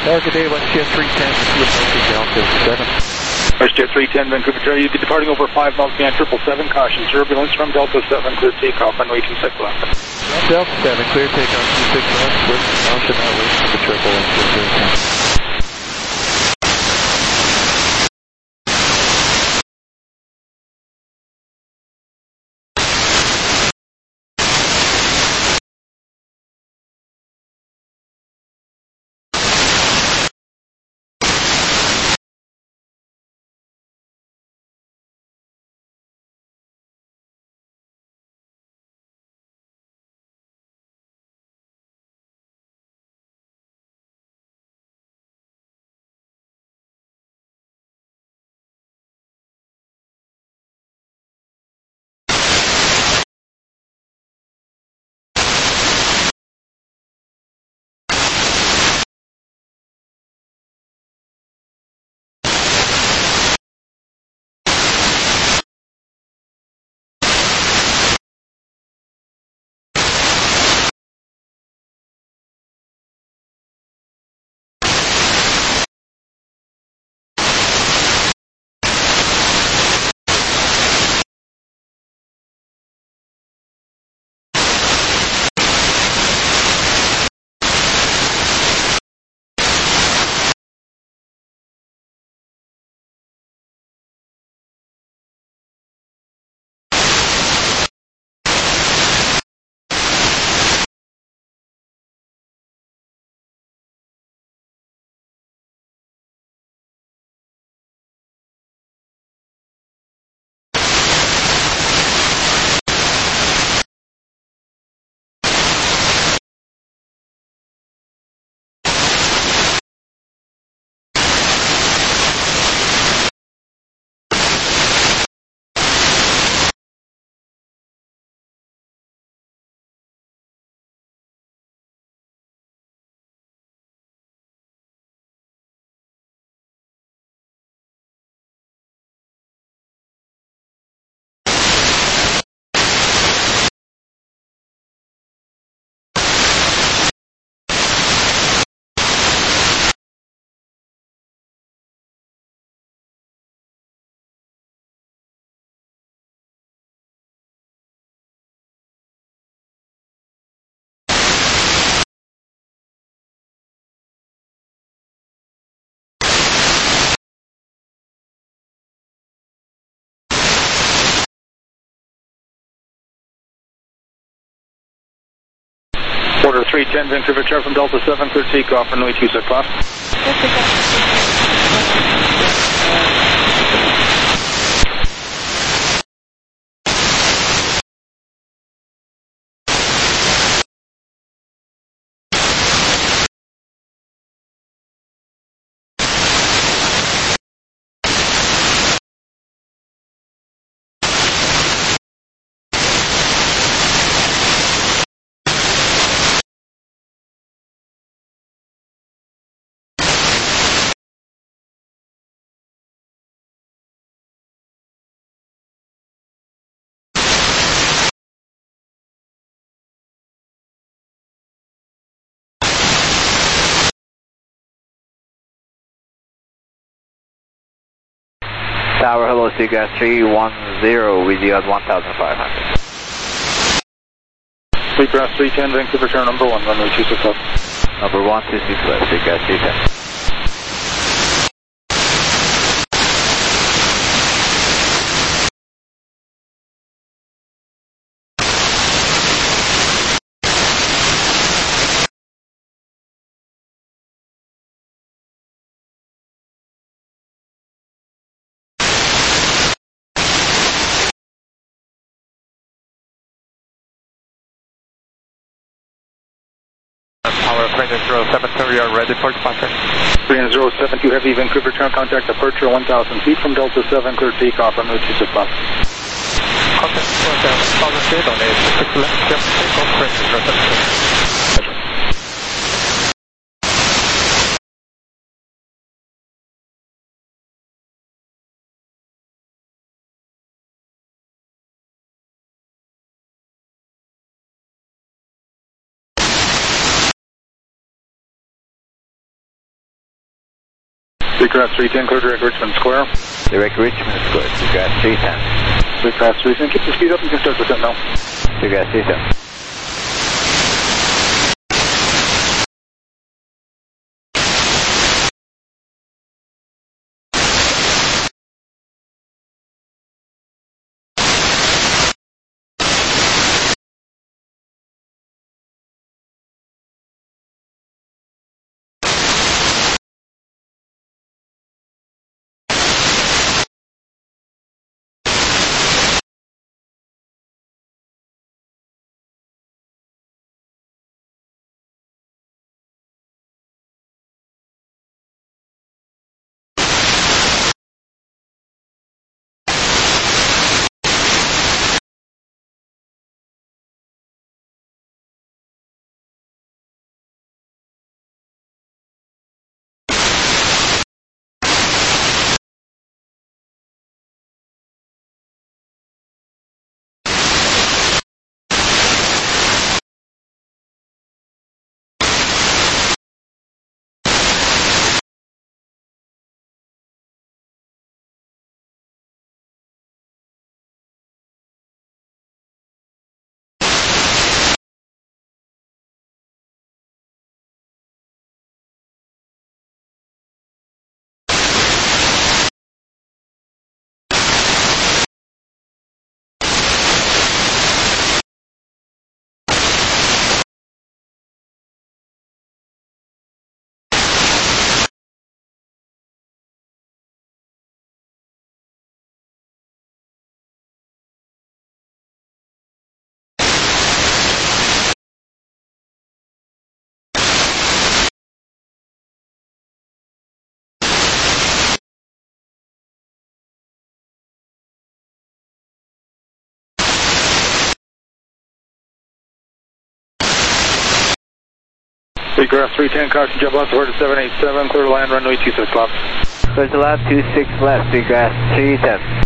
Good day, WestJet 310, Delta 7. WestJet 310, Vancouver Charlie, you'll be departing over 5 miles beyond 777, caution turbulence from Delta 7, clear takeoff, runway 26 left. Delta 7, clear takeoff 26 left, with caution out west from the 777. Order 310, Vancouver Charlie from Delta 7, clear takeoff, runway 26 left. Tower, hello, Seagrass 310 with you at 1,500. Seagrass 310, Vancouver Charlie number 1, runway 26 left. Number 126 left, Seagrass 310. Tower 307, we are ready for departure. 307, you heavy Vancouver Charlie, contact departure 1,000 feet from Delta 7, clear takeoff, runway 26 left. Contact 1,000 feet on 86 left, takeoff, 307. Recross 310, clear direct Richmond Square. Direct Richmond Square, Seagrass 310. Recross 310, keep the speed up, you can start descent now. Seagrass 310. Recross 310, caution jump left, word to 787, clear to land, runway 26 left. Clear to land 26 left, Seagrass 310.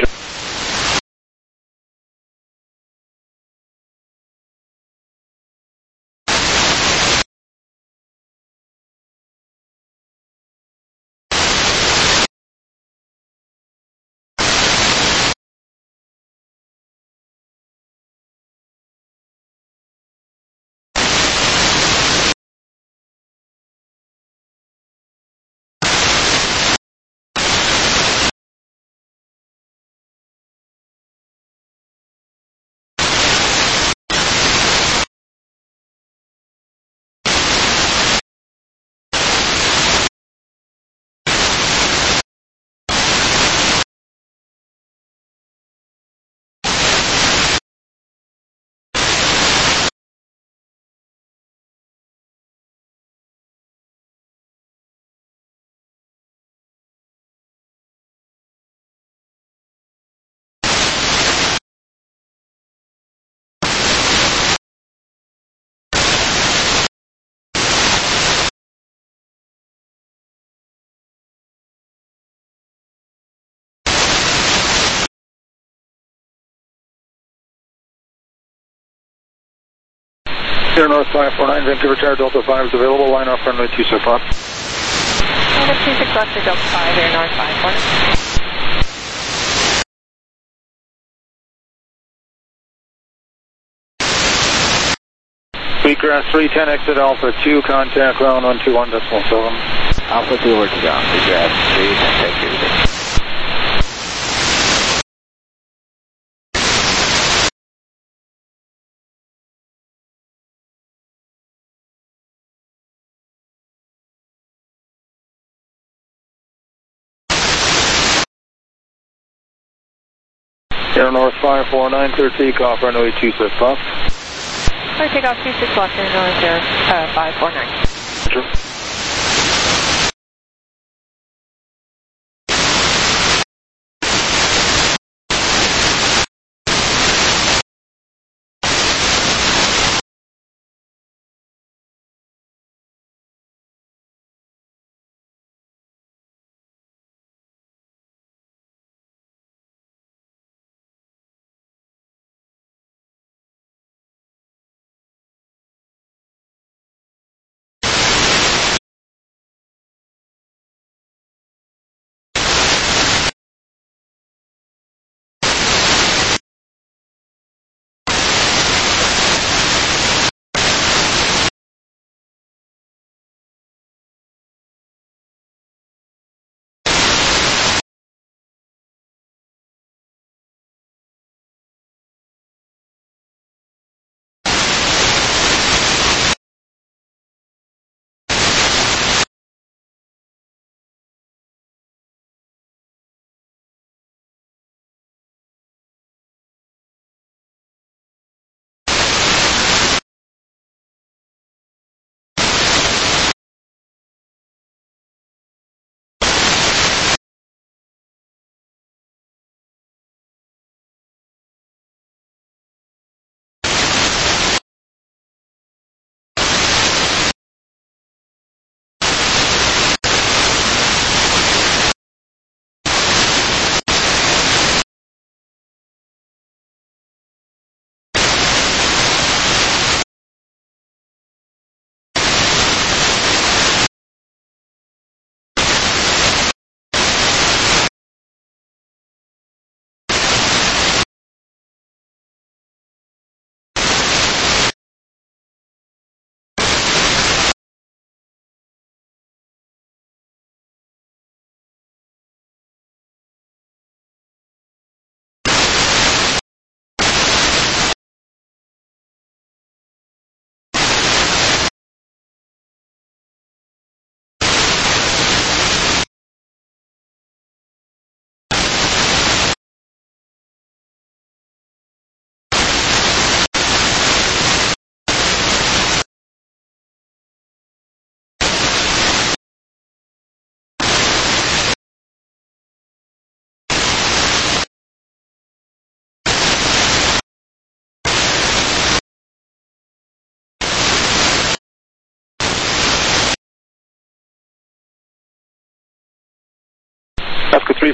Here North 549, Vancouver Tower, Delta 5 is available, line off runway 26 left. Line up 26 left to Delta 5, Air North 549. Recross 310, exit Alpha 2, contact ground 121.7. Alpha 2 over to ground, Seagrass 310, take your lead. Air North 549, clear takeoff, runway 26 left. Clear takeoff 26 left, Air North Air 549. Roger.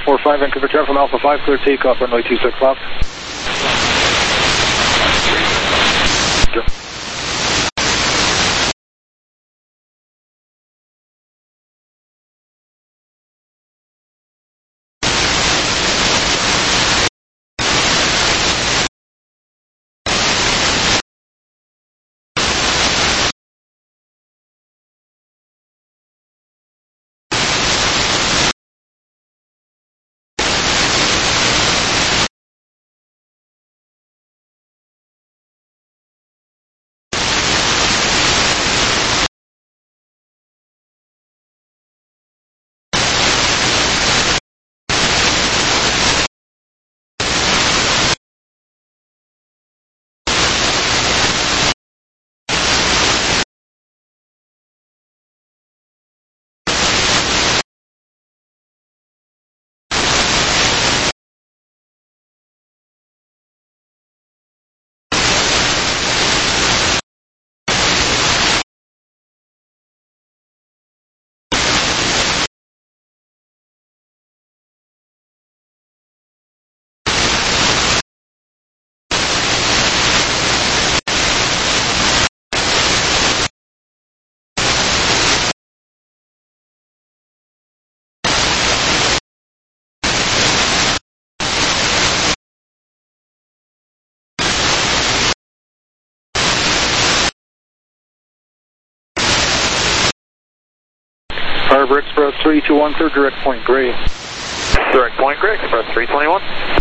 345 Vancouver Tower from Alpha 5, clear takeoff, runway 26 left. Harbor Express 321, clear direct point, Gray. Direct point, Gray, Express 321.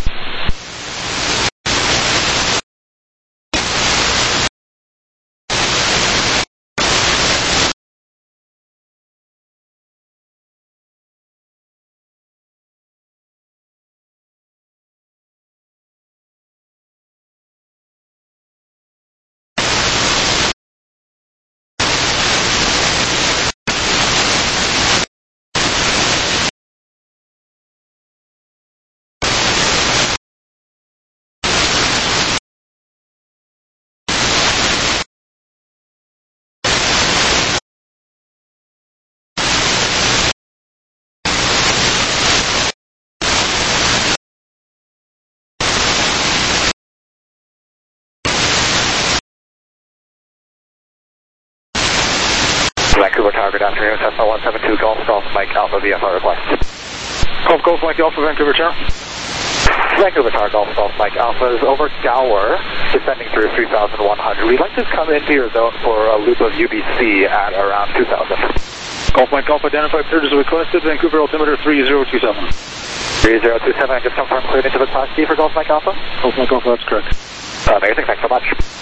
Vancouver Tower, good afternoon. Cessna 172 Golf Golf Mike Alpha VFR request. Golf Mike Alpha, Vancouver Tower. Vancouver Tower Golf Golf Mike Alpha is over Gower, descending through 3,100. We'd like to come into your zone for a loop of UBC at around 2,000. Golf Mike Alpha, identified cleared as requested, Vancouver altimeter 3027. 3027, I just confirmed cleared into the Class D for Golf Mike Alpha? Golf Mike Alpha, that's correct. Amazing, thanks so much.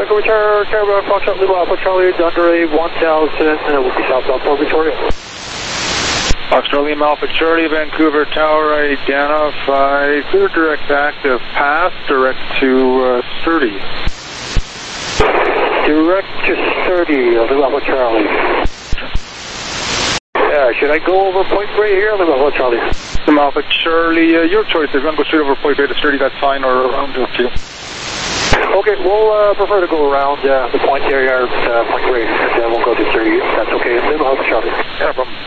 Vancouver Tower, Caribou, Foxtrot, Lima Alpha Charlie, Dundee 1000, will be southbound for Victoria. Foxtrot Lima Alpha Charlie, Vancouver Tower, identify clear direct active path, direct to Sturdy. Direct to Sturdy, Lima Alpha Charlie. Yeah, should I go over Point Grey here, Lima Alpha Charlie? Lima Alpha Charlie, your choice. If you want to go straight over Point Bay to Sturdy, that's fine, or around to you. Okay, we'll prefer to go around the point area, Point Grey, and then we'll go to Sturdy. That's okay, Lima Alpha Charlie. Yeah, no problem.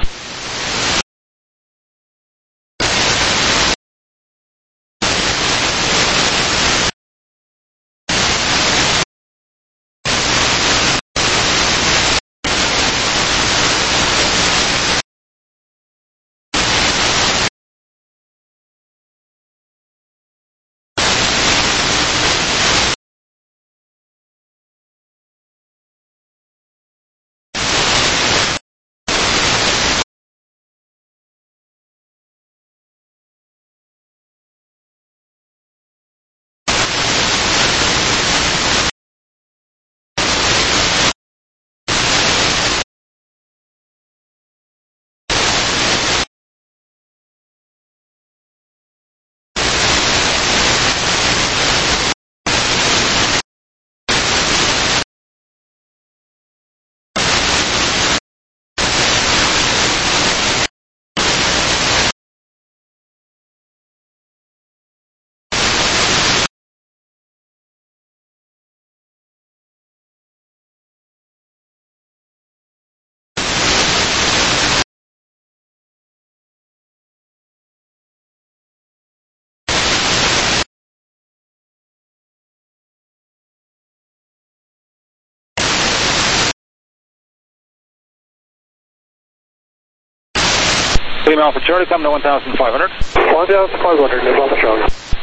Lima Alpha Charlie, come to 1,500. 1,500, Lima Alpha Charlie.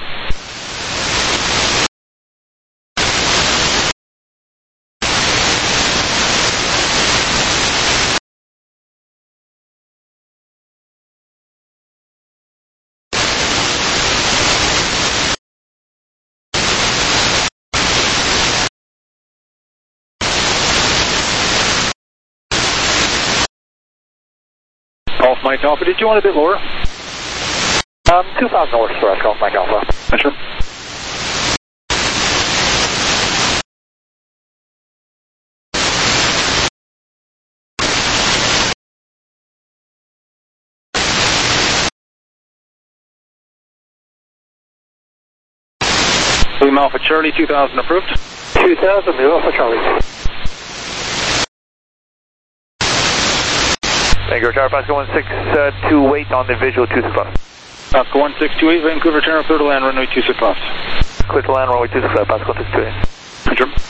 Golf Mike Alpha, did you want a bit lower? 2,000 north for us, Golf Mike Alpha. Sure. Lima Alpha Charlie, 2,000 approved. 2,000, Lima Alpha Charlie. Vancouver Tower, Pascal 1628 on the visual 26 left. Pascal 1628, Vancouver Tower, clear to land, runway 26 left. Clear to land, runway 26 left, Pascal 1628. Sure.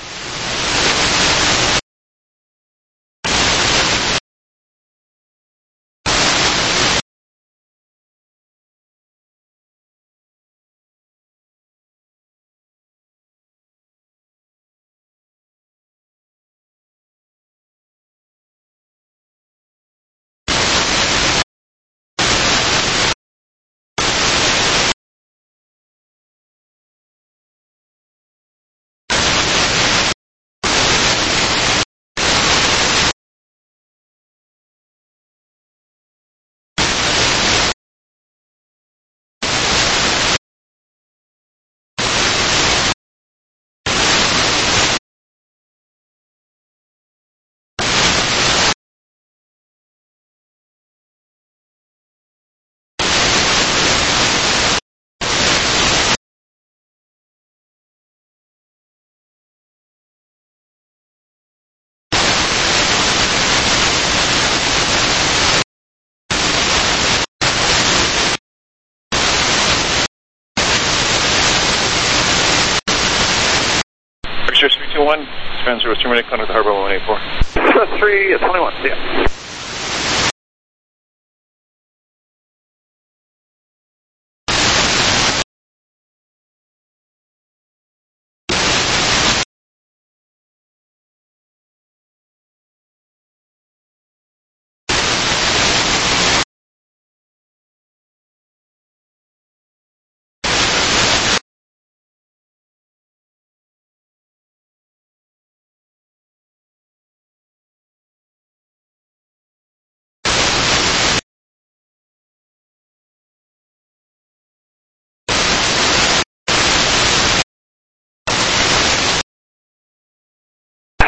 Sure, 321, Spencer was terminated, contact the Harbor 184. 321, yeah.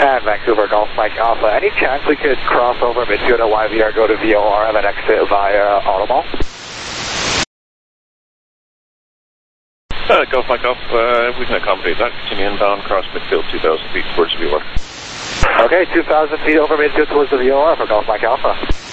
And Vancouver Golf Mike Alpha. Any chance we could cross over midfield at YVR, go to VOR, and then exit via Automall? Golf Mike Alpha, we can accommodate that. Continue inbound, cross midfield 2,000 feet towards the VOR. Okay, 2,000 feet over midfield towards the VOR for Golf Mike Alpha.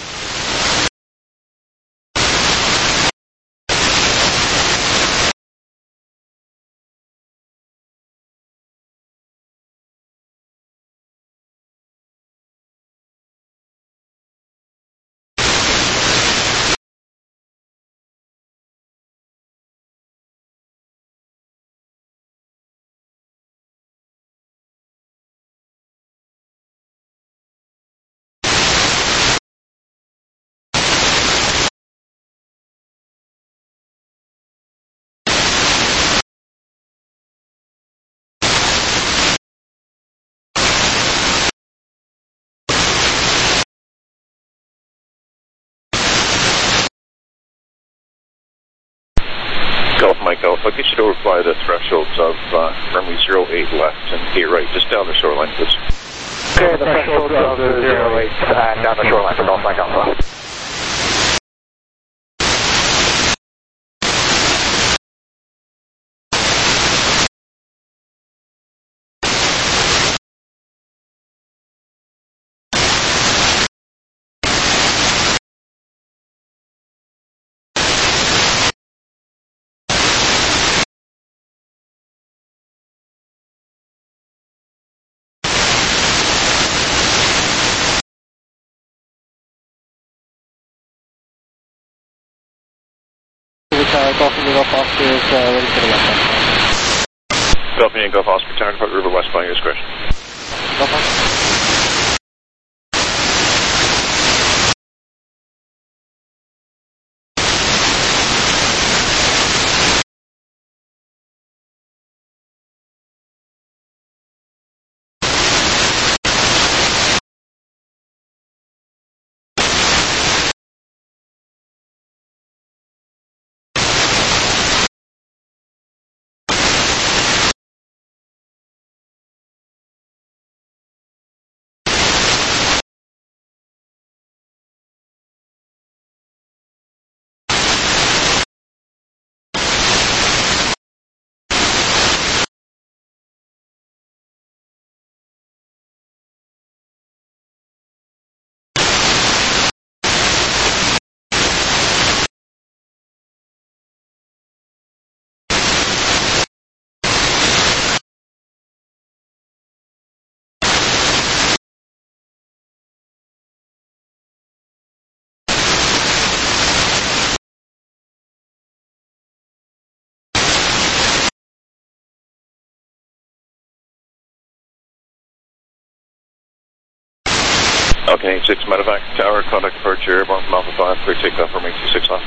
Golf Mike Alpha, get you to over by the thresholds of runway 08 left and 8 right, just down the shoreline, please. Okay, the thresholds of the 08 and down the shoreline for Golf Mike Alpha. Golf Indigo Golf Oscar is ready for the left. Golf Indigo Golf Oscar, Tower Park River West, by your discretion. Golf Oscar. Okay, 6 medevac tower, contact departure airborne from Alpha 5, clear takeoff from 826 left.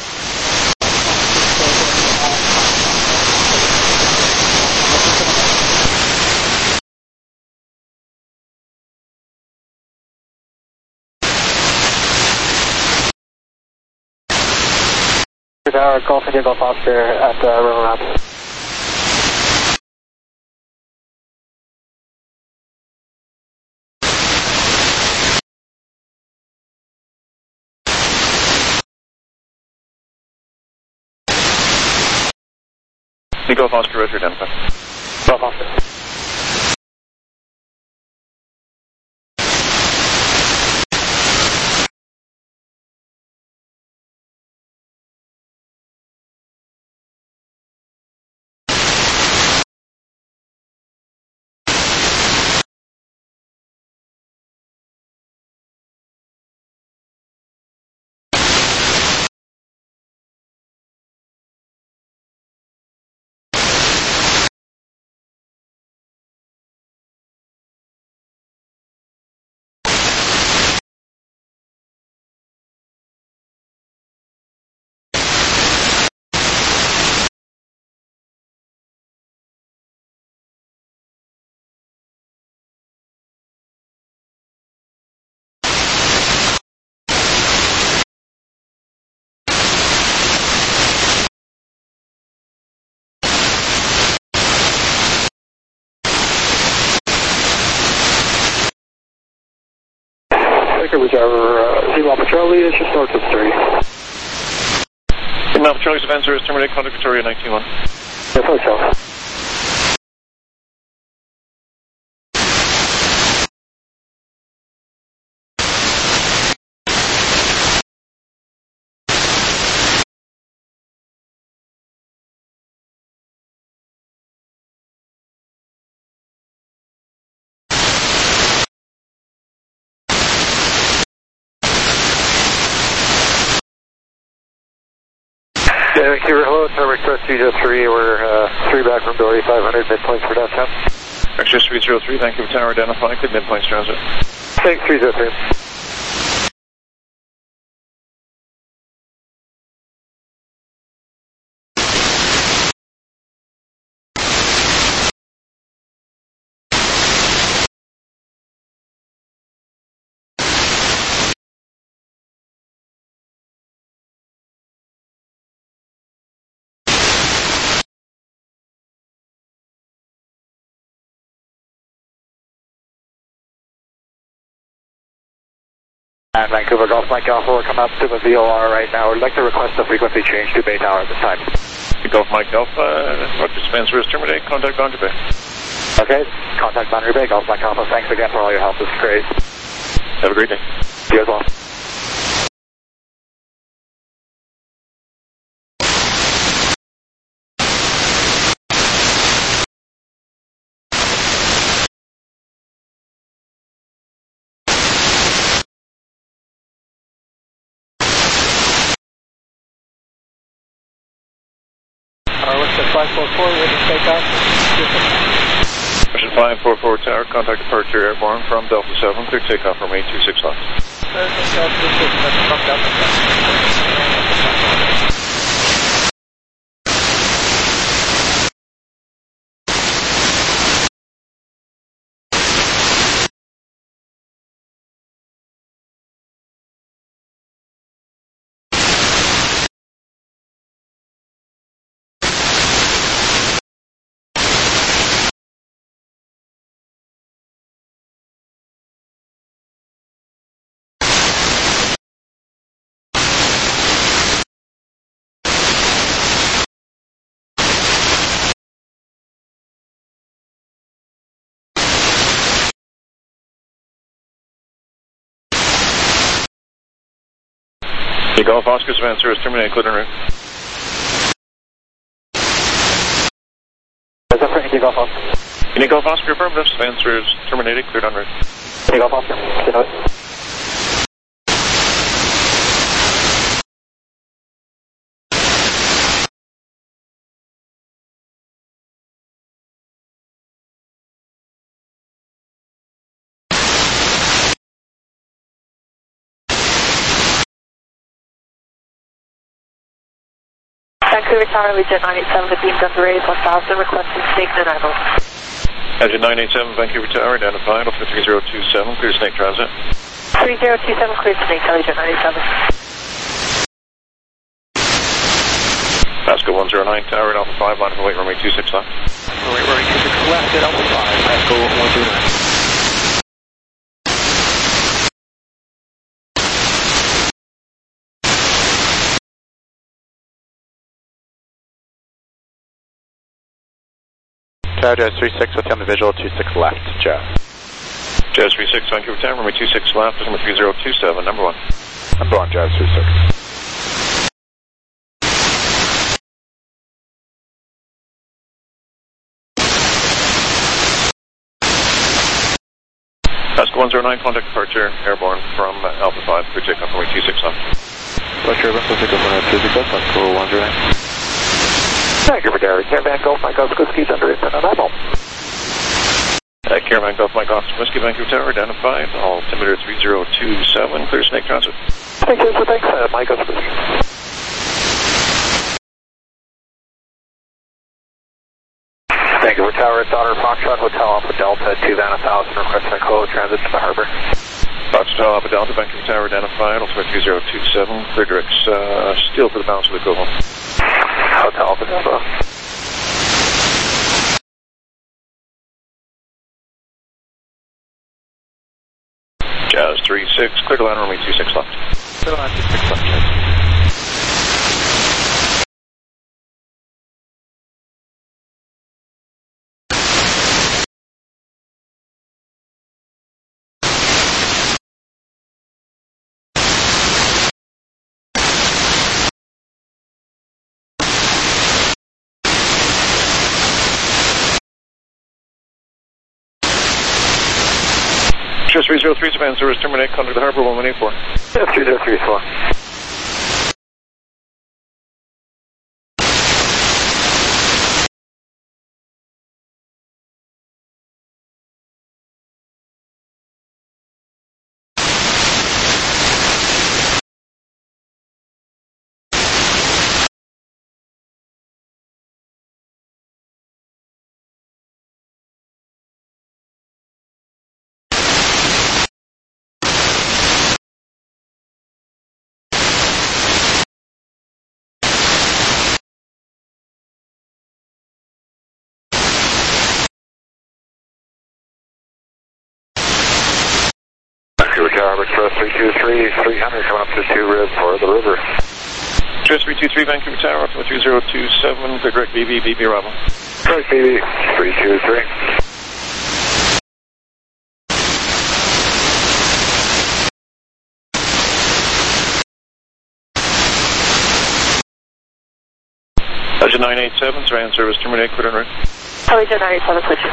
Tower, Golf Indigo Golf Oscar at River Ramp. Golf Oscar, Roger, identify. Golf Oscar. Vancouver Tower, Zero Alpha Charlie, it's just north of 3. Zero Alpha Charlie's advance is terminate, contact Victoria 19-1. Yes, hotel. Vancouver, hello, Tower Express 303, we're 3 back from Dory, 500 midpoints for downtown. Express 303, Vancouver Tower, identify, good midpoints transit. Thanks, 303. And Vancouver Golf Mike Alpha, we're coming up to the VOR right now. We'd like to request a frequency change to Bay Tower at this time. Golf Mike Alpha, Roger Spencer is terminate, contact Boundary Bay. Okay, contact Boundary Bay, Golf Mike Alpha. Thanks again for all your help. This is great. Have a great day. You as well. What's the 544, we're going to take off. Mission 544 Tower, contact departure airborne from Delta 7, clear takeoff from 826 left. Golf Oscar's advance is terminate, including route. Is that for Indy Golf Oscar? Indy Golf Oscar, affirmative, advance is terminated, cleared en route. Indy Golf Oscar, get out. Vancouver Tower, Legion 987, the beams up the raise 1000, requesting snake and arrival. Legion 987, Vancouver Tower, identified, Alpha 3027, clear snake transit. 3027, clear snake, Legion 987. Pasco 109 Tower, Alpha 5, line of await, runway 26 left. Runway 26 left at Alpha 5, Pasco 109. Tower Jazz 36, hotel the visual 26 left, Jazz. Jazz 36, Vancouver Tower, runway 26 left, number 3027, number 1. Number 1, Jazz 36. Pasco 109, contact departure, airborne from Alpha 5, clear takeoff, runway 26 left. Departure, Alpha 6, physical, Pasco 109. Vancouver Tower, Caravan Golf Mike Oscar, skis under it, and arrival. Caravan Golf Mike Oscar, Whiskey, Vancouver Tower, identified, altimeter 3027, clear snake transit. Thanks, Mike Oscar. Vancouver Tower, Daughter Foxtrot Hotel Alpha Delta 2 Van 1000, requesting a code transit to the harbor. Foxtrot Alpha Delta, Vancouver Tower, identified, altimeter 3027, clear direct steel for the balance of the go home. Hotel Alpha Delta. Jazz 36, clear to land runway 26 left. Clear to land 26 left, check. Just 303, Japan service terminate, contact the harbor 1184. 303 is fine. Vancouver Tower, Express 323, 300 coming up to 2 rib for the river. Just 323, Vancouver Tower, up to 3027, clear direct BB arrival. Direct BB, 323. Agent 987, surround service terminate, clear en route. Agent 987, switching.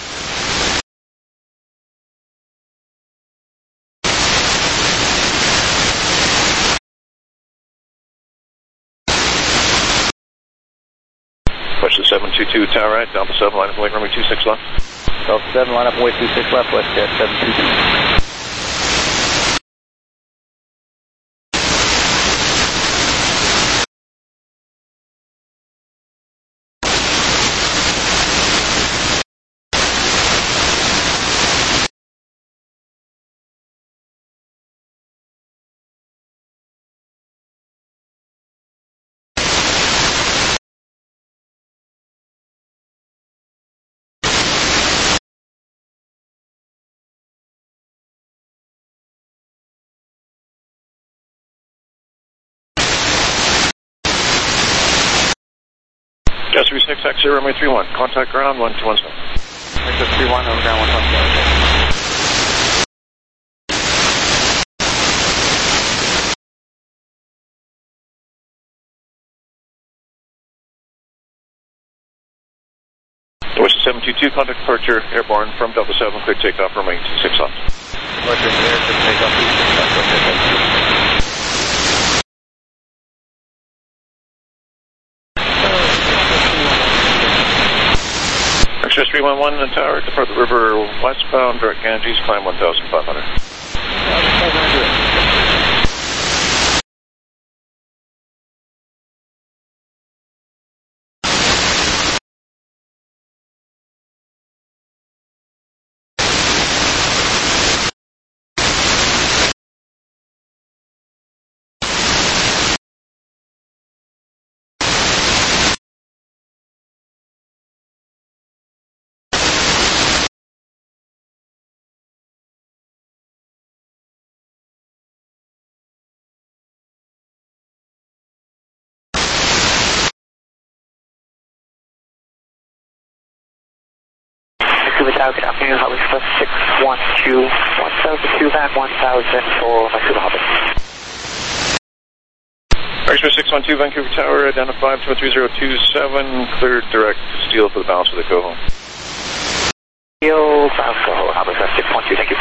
Push the 722 tower right, Delta 7, line up and wait runway 26 left. Delta 7, line up and wait 26 left, WestJet 722. Just 36, taxi runway 31, contact ground 1217. Just 31, over ground 117. West 722, contact departure, airborne from Delta 7, clear takeoff, runway 26 left. Departure in the air, clear takeoff 26 left, WestJet 722. Express 311 and tower, depart the river westbound, direct Ganges, climb 1,500. 1,500. Vancouver Tower, good afternoon, Hub Express 612, 1002 back 1000 for Vancouver Hub. Express 612, Vancouver Tower, identified for 3027, cleared direct steel for the balance of the Coho. Steel, bound Coho, Hub Express 612, thank you.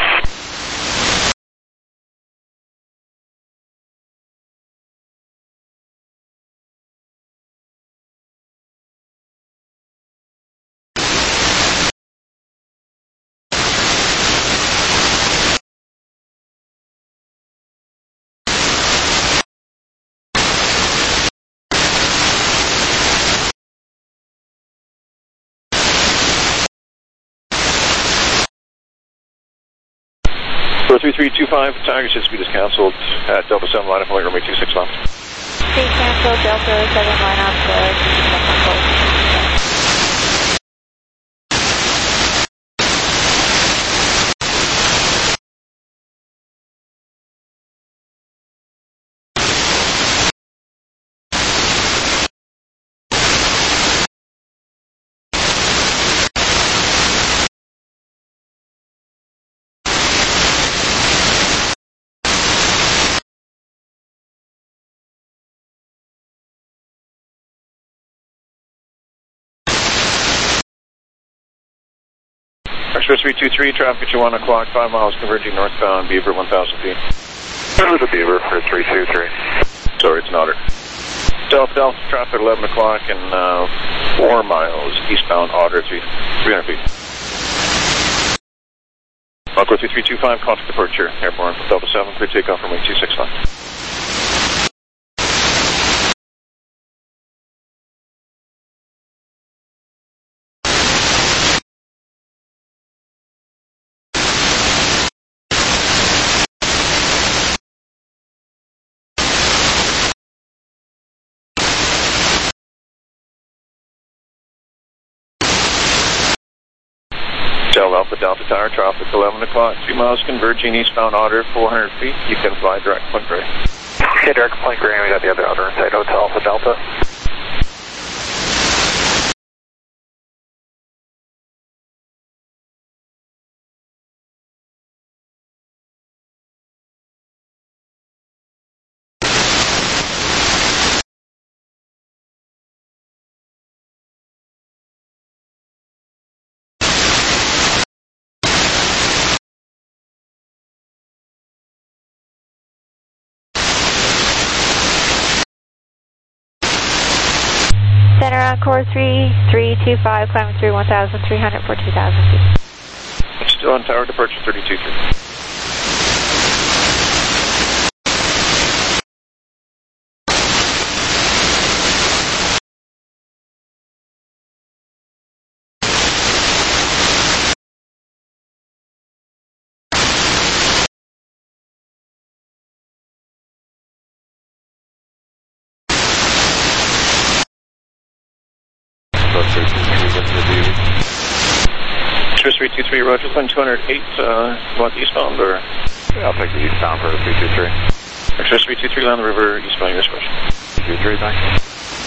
For 3325, Tiger Ship speed is cancelled at Delta 7 line up and wait runway 26 left. Speed cancelled, Delta 7 line up, 26 left. Express 323, traffic at 1 o'clock, 5 miles converging northbound, Beaver 1,000 feet. This is Beaver for 323. Sorry, it's an otter. Delta traffic at 11 o'clock and 4 miles eastbound, Otter 300 feet. Mako 3325, contact departure, airborne from Delta 7, clear takeoff from 26 left. Alpha Delta Tower, traffic 11 o'clock, 2 miles converging eastbound, Otter 400 feet. You can fly direct point gray. Okay, direct point gray, we got the other Otter inside Hotel Alpha Delta. Center on course 3325, climbing through 1,300 for 2,000 feet. It's still on tower departure 323. Express 323, Roger, Glen 208, want eastbound or? Yeah, I'll take the eastbound for 323. Express 323, Land River, eastbound, your question. 323, thanks.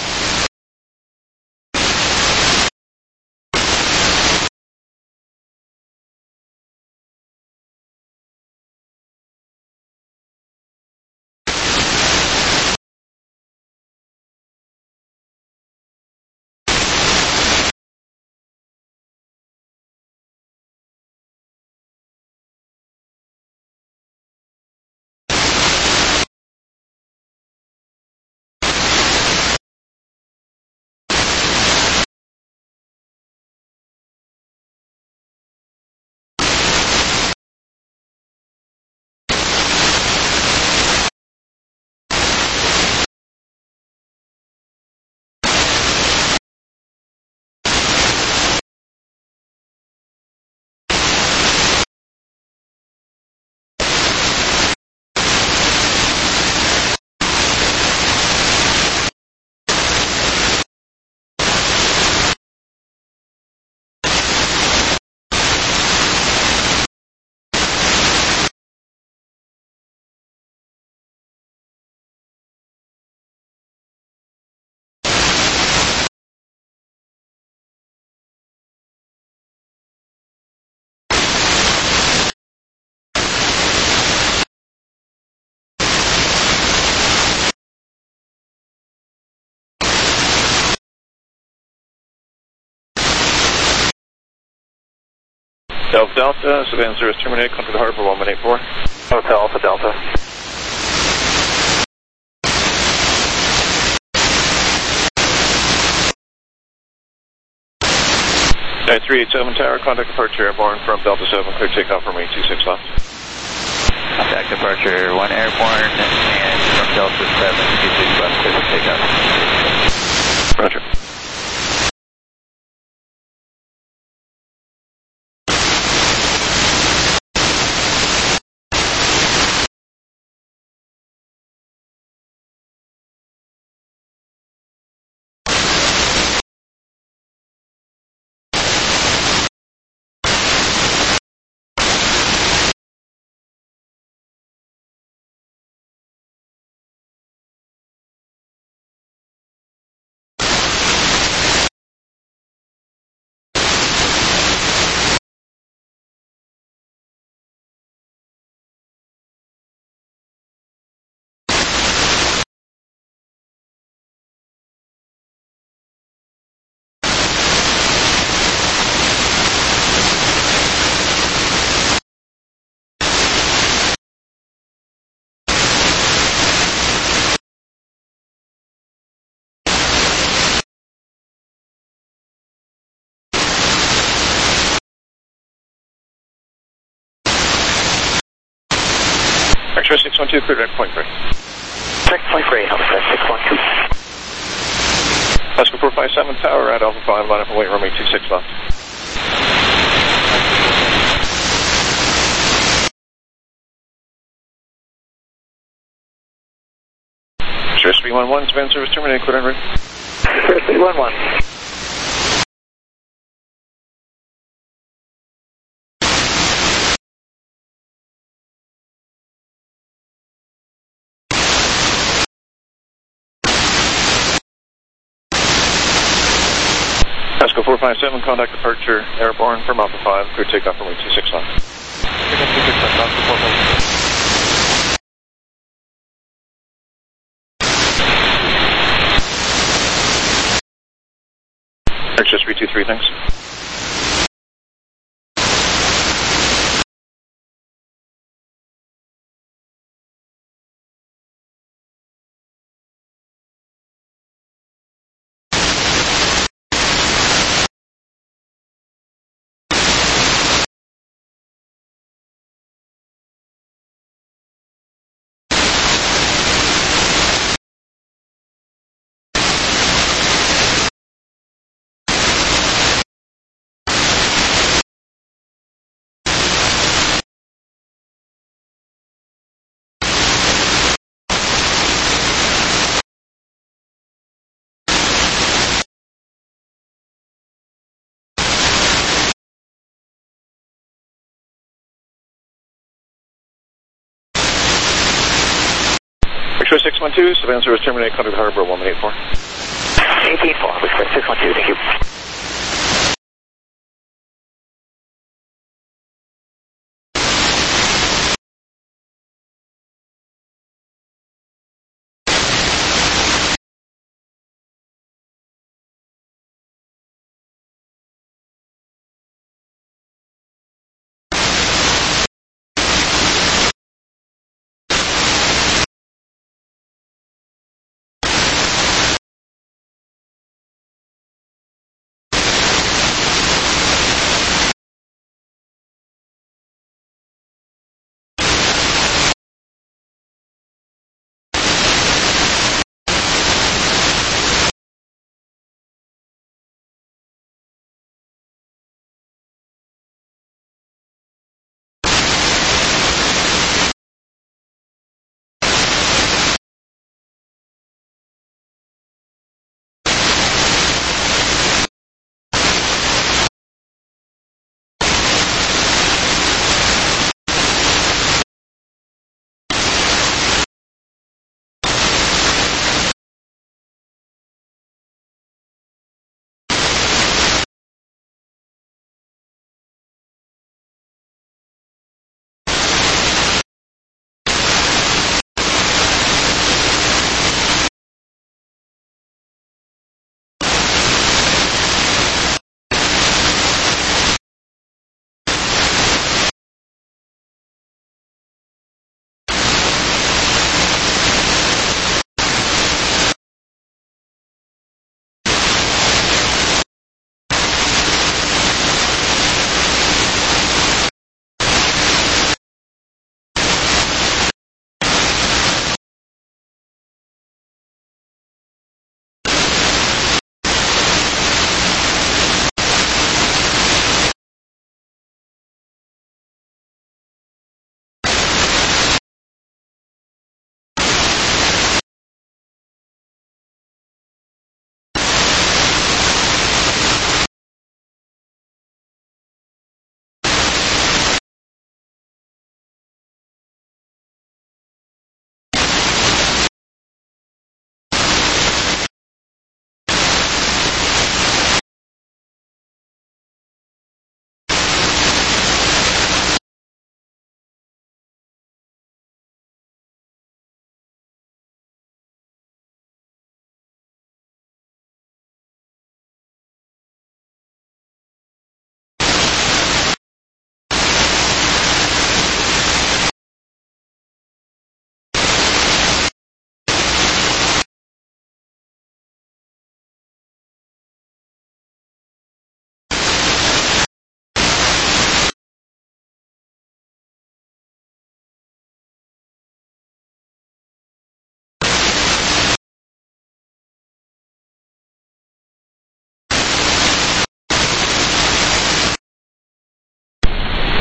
Delta, Savannah Service terminate, come to the harbor 1184. Hotel Alpha Delta. 387 tower, contact departure airborne from Delta 7, clear takeoff from 826 left. Contact departure 1 airborne and from Delta 7, 26 left, clear takeoff. Roger. X-ray 612, clear direct point break. Direct point break, Alpha 612. Oscar 457 tower at Alpha 5, line up and wait, runway 26 left. X-ray 311, van service terminated, clear en route. X-ray 311. Oscar 457, contact departure, airborne from Alpha 5, clear takeoff runway 26 left. Takeoff 26 left, Oscar 457. X-ray 323, thanks. X-ray 612, Savannah service terminate, contact harbor 1184. 18-4, X-ray 612, thank you.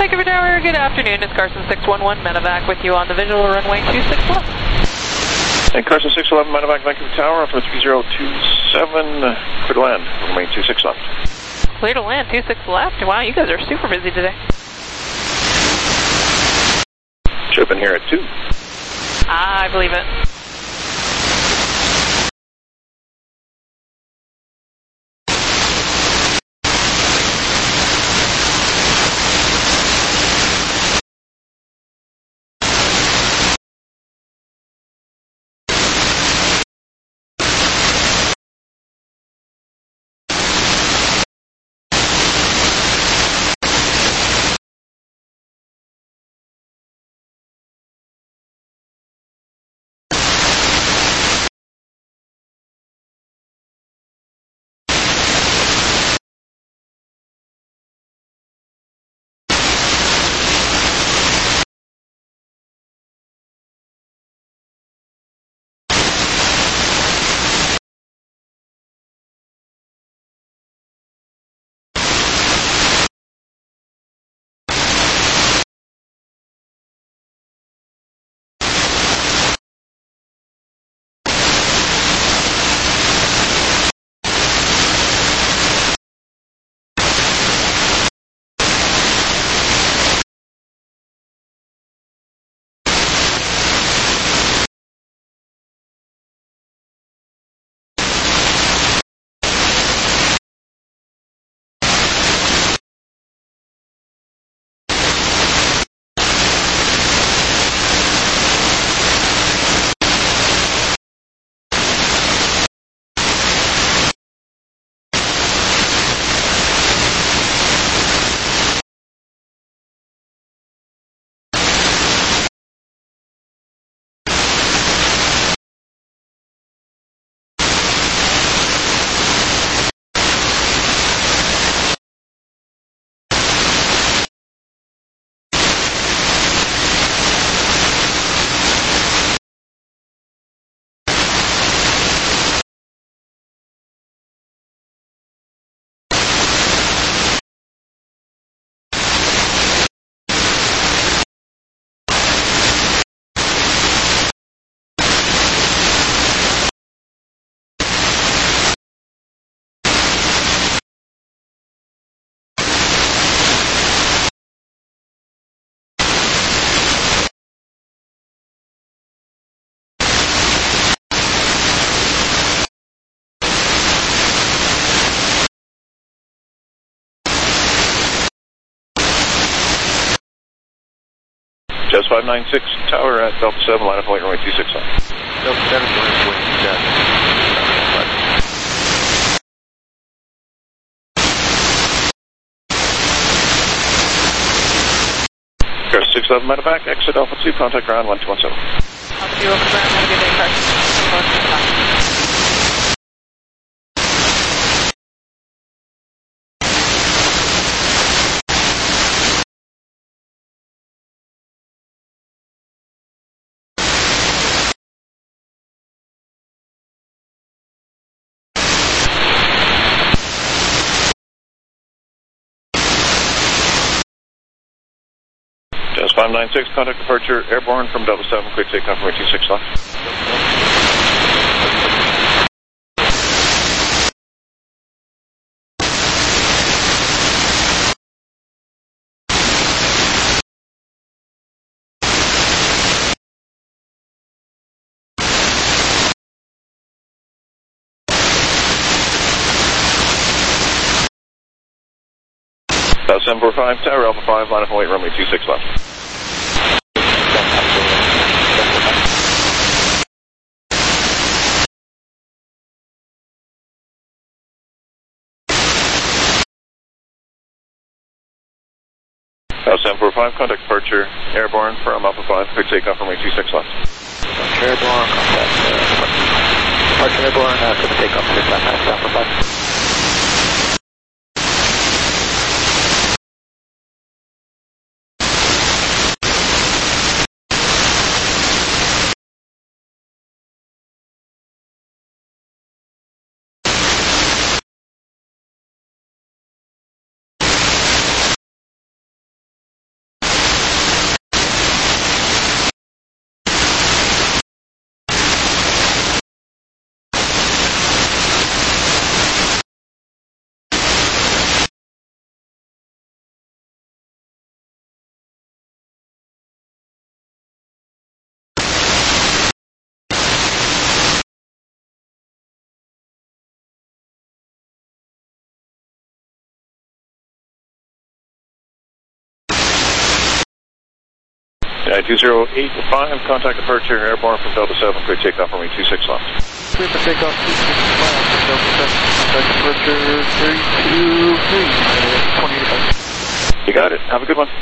Vancouver Tower, good afternoon. It's Carson 611 Medevac with you on the visual runway 26 left. And Carson 611 Medevac, Vancouver Tower, for 3027, clear to land, runway 26 left. Clear to land, 26 left. Wow, you guys are super busy today. Should have been here at 2. I believe it. Just 596 Tower at Delta 7, line of flight runway 26 left. Delta 7, runway 27. Carson 611 Medevac, exit Alpha 2, contact ground 1217. Alpha 2, open ground. Have a good day, Carson. Just 596, contact departure airborne from Delta 7, quick takeoff runway 26 left. Delta 745 Tower, Alpha 5, line of flight runway 26 left. Delta 745, contact departure airborne from Alpha 5, quick takeoff runway 26 left. Airborne, contact departure airborne, quick takeoff, 6 left, Alpha 5. 2085, contact departure, airborne from Delta 7, clear takeoff, runway 26 left. Clear for takeoff, 265 from Delta 7, contact departure 323, 2085. You got it. Have a good one.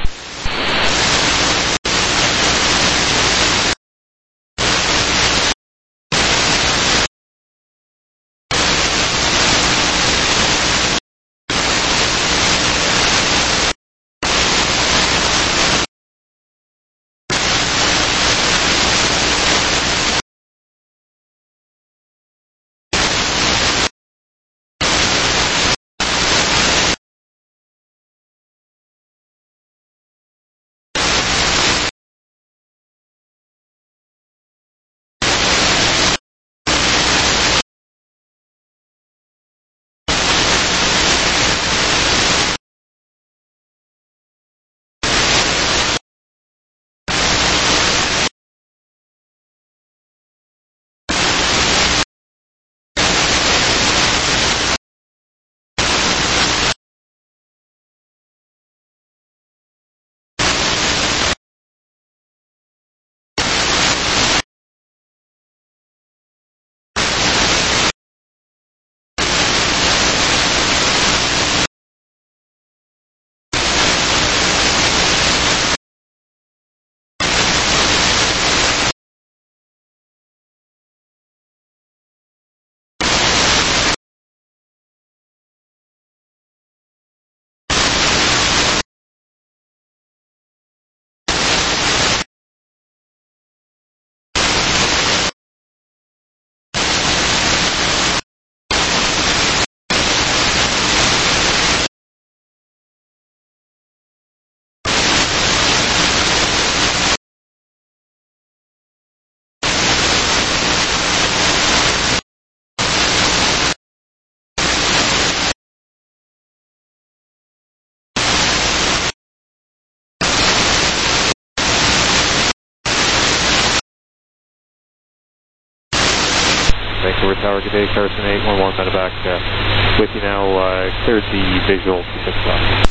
Vancouver Tower, good day, Carson 811 medevac with you now, cleared the visual 26 left.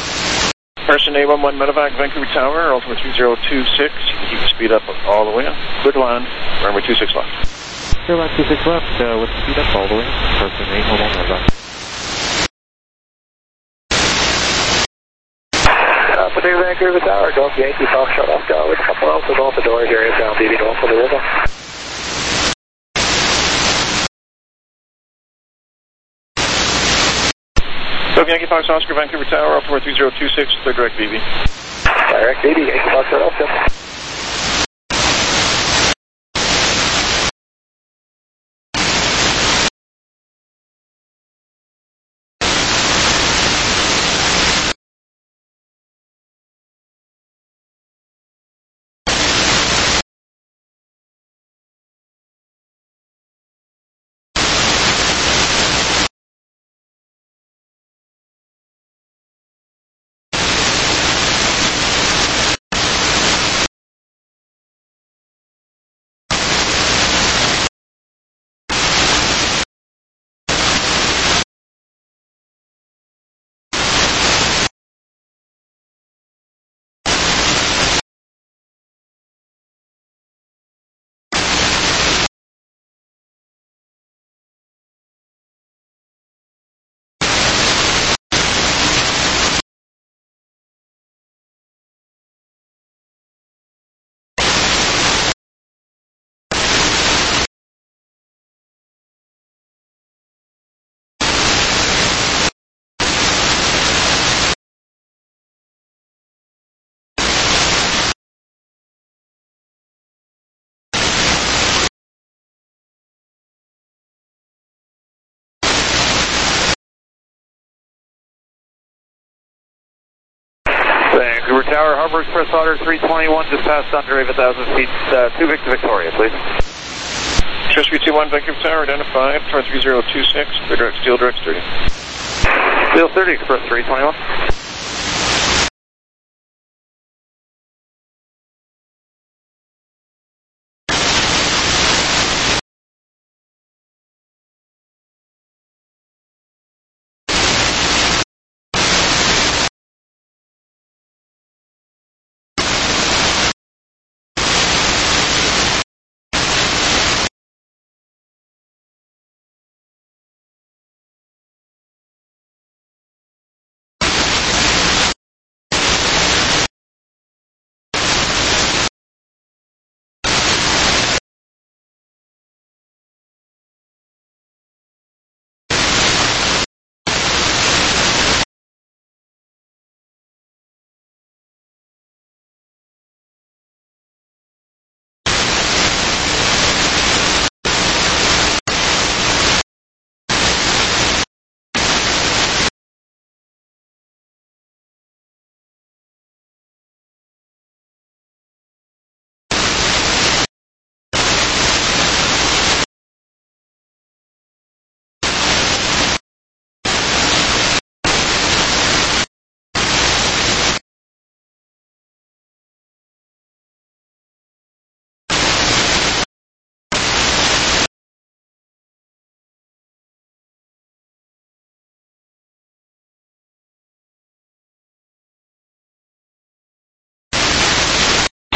Carson 811 medevac, Vancouver Tower, Ultima 3026, keep speed up all the way up. Good line, runway 26 left. Clear line 26 left, with speed up all the way, Carson 811 medevac. With Vancouver Tower, Golf Yankee, Foxtrot, Oscar, with a couple else off the door here, down BB North for the river. Yankee Fox Oscar, Vancouver Tower, Ultima 3026, clear direct BB. Direct BB, Yankee Fox Oscar. Vancouver Tower, Harbor Express Otter 321, just passed under 8,000 feet, 2 Victor Victoria, please. Trust 321, Vancouver Tower, identified, for 3026, clear direct, steel direct 30. Steel 30, Express 321.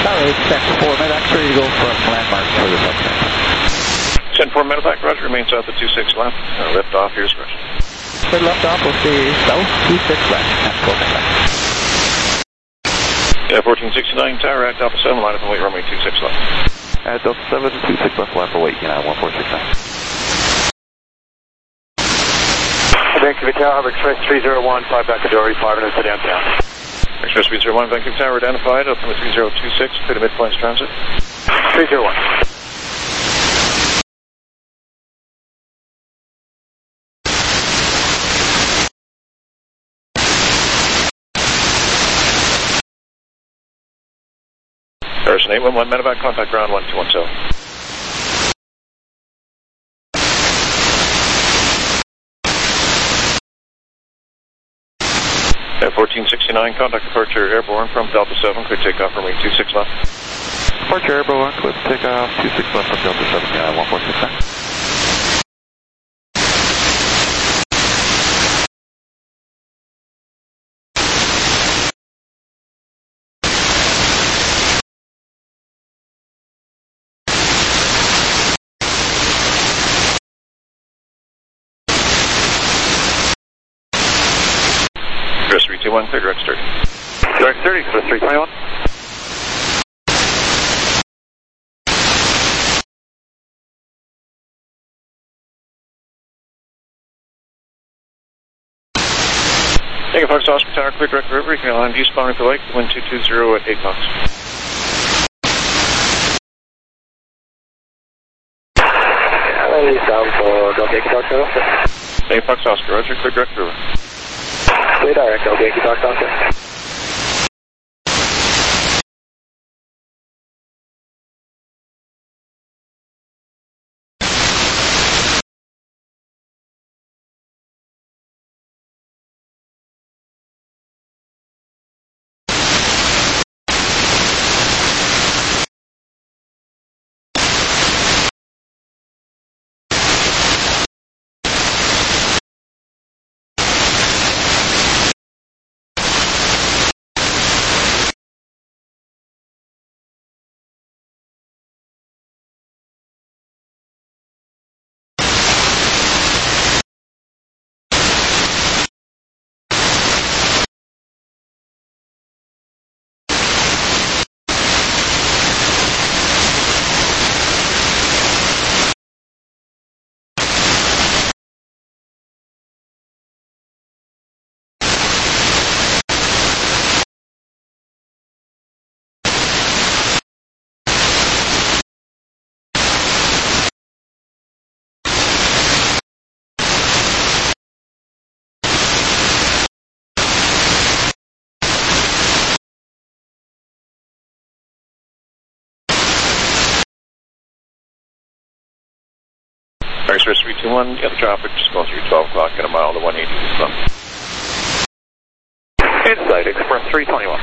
Tower 8, send 4 medevac, ready to go from landmark for the subject. Send 4 medevac, roger, remain south at 26 left. Lift off, here's first. Clear left off, we'll stay south, 26 left, and 4 medevac. Yeah, 1469, tower, act Alpha 7, line up and wait, runway 26 left. At Delta 7, 26 left, line for wait, United 1469. Vancouver Tower, Harbor Express 301, 5 back to Dory, 5 minutes to downtown. Express 301, Vancouver Tower identified, altimeter 3026, clear to midpoints transit. 301. Harrison 811, medevac, contact ground 1217. At 1469, contact departure airborne from Delta 7, clear takeoff from 26 left. Departure airborne, clear takeoff, 26 left from Delta 7, United 1469. Express 321, clear direct 30. Direct 30, Express 321. Take a Fox Oscar Tower, clear direct river, you can land eastbound for Lake, wind 220 at 8 knots. South for Delta Yankee Foxtrot. Take a Fox Oscar, roger, clear direct river. Clear direct, Delta Yankee Foxtrot. Express 321, the other traffic just going through 12 o'clock at a mile to 180 eastbound. Inside, Express 321.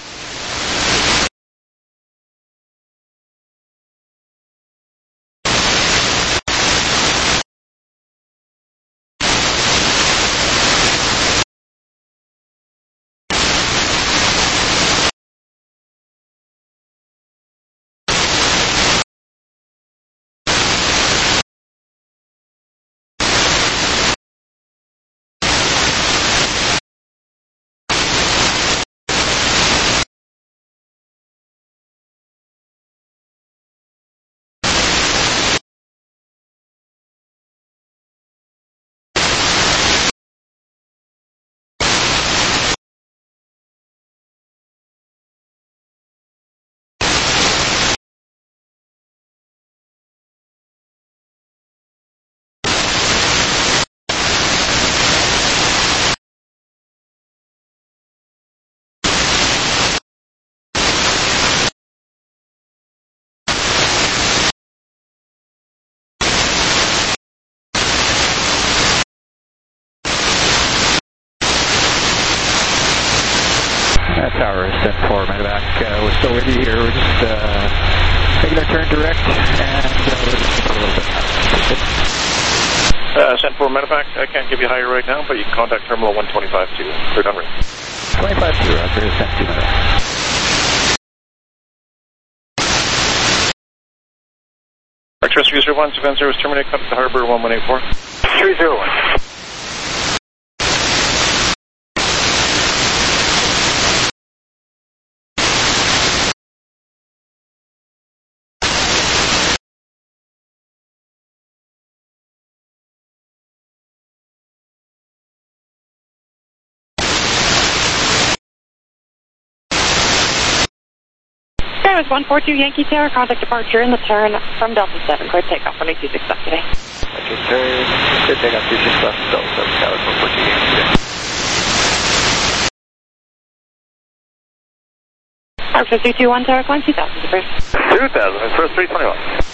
Tower, set for medevac. We're still with you here. We're just taking our turn direct, and we're just a little bit. Send for medevac. I can't give you higher right now, but you can contact terminal 125-2. Clear done. 25-2, roger. Send 2 medevac. Express 301, Savannah service terminate, come to the harbor 1184. 301. That was 142 Yankee Tower, contact departure in the turn from Delta 7, clear takeoff, 126 left today. Okay, turn, clear takeoff 26 left, Delta 7 Tower, 142 Yankee today. Express 321 Tower, climb 2000 to first. 2000, Express 321.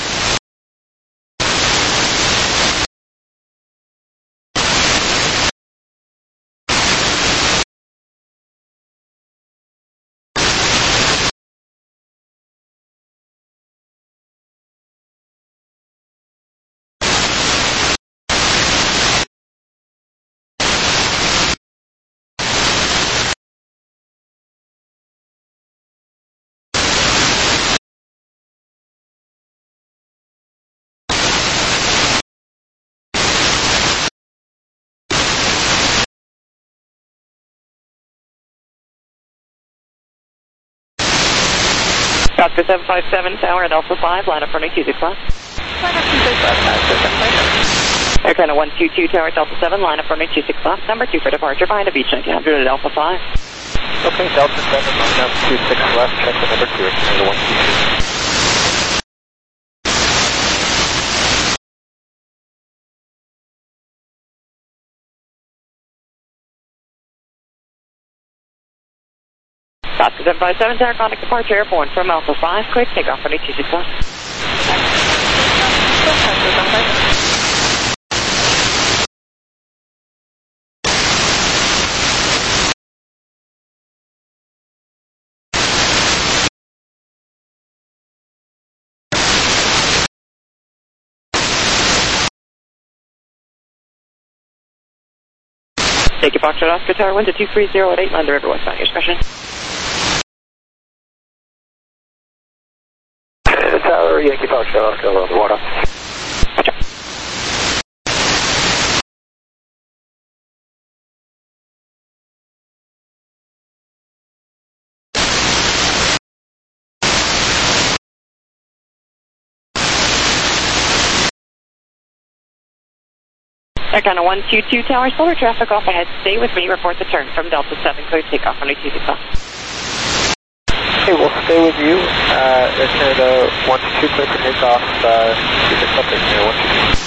Oscar 757 Tower at Alpha 5, line up for 26 left. Air China 122 Tower Delta 7, line up for 26 left, number 2 for departure behind a beach 1900 at Alpha 5. Okay, Delta 7, line up 26 left, check the number 2, Canada 122. Oscar 757 Tower, contact departure airborne from Alpha 5, clear takeoff for 26 left. Take your box at Oscar Tower, wind to 230 at 8, land the river westbound, your discretion. Tower, Yankee Foxtrot, Oscar, on the water. Air China 122 Tower, solar traffic off ahead, stay with me, report the turn from Delta 7, clear takeoff on 26 left. Okay, we'll stay with you. Air Canada 122, clear for takeoff, 26 left, Air Canada 122.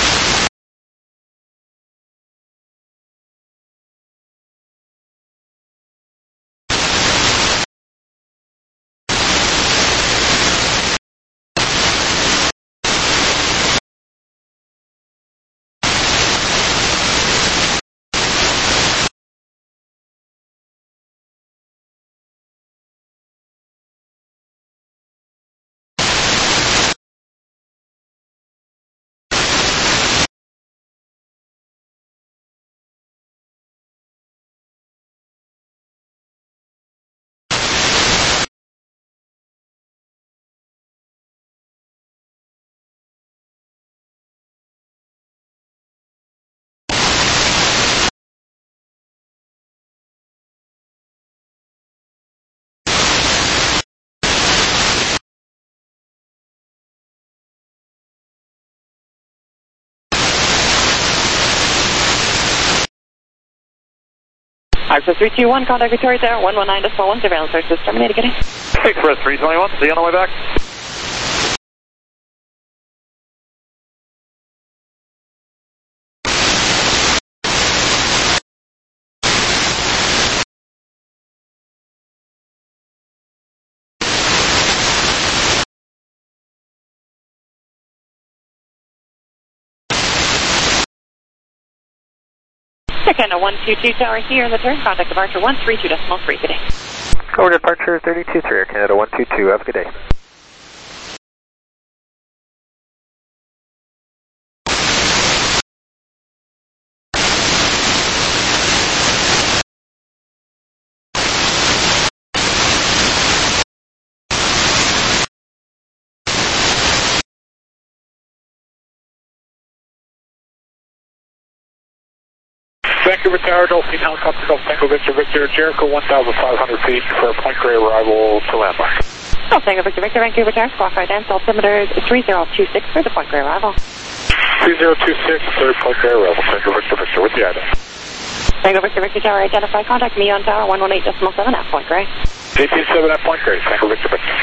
Express 321, contact Victoria Tower, 119.1, surveillance services terminated, getting. Express 321, see you on the way back. Air Canada 122 Tower here in the turn, contact departure 132.3, good day. Over departure 32-3, Air Canada 122, have a good day. Vancouver Tower, Dolphin Helicopter, Golf Tango Victor Victor, Jericho 1,500 feet for Point Grey arrival to landmark. Golf Tango Victor Victor, Vancouver Tower, squawk right down, altimeter 3026 for the Point Grey arrival. 3026, third Point Grey arrival, Tango Victor Victor, with the item. Tango Victor Victor Tower, identify, contact me on Tower 118.7 at Point Grey. 18.7 at Point Grey, Tango Victor Victor.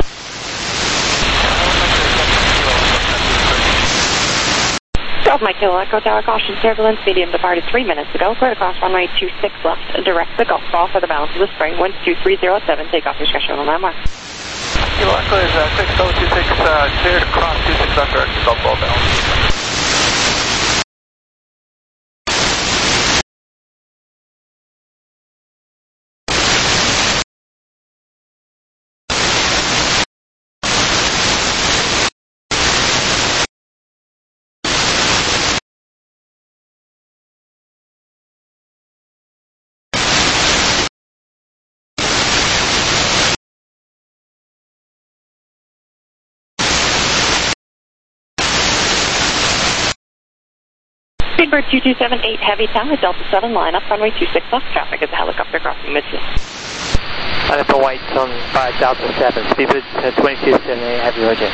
Golf Mike Kilo Echo Tower, caution turbulence, medium departed 3 minutes ago, cleared across runway 26 left, direct the Gulf ball for the balance of the spring, winds 2307, take off discretion on landmark. Kilo Echo is 6026, cleared across 26 left, direct the Gulf ball balance. Speedbird 2278 Heavy Tower, Delta 7 line up, runway 26 left, traffic is a helicopter crossing midfield. Line up for white on Delta 7, Speedbird 2278 Heavy, roger.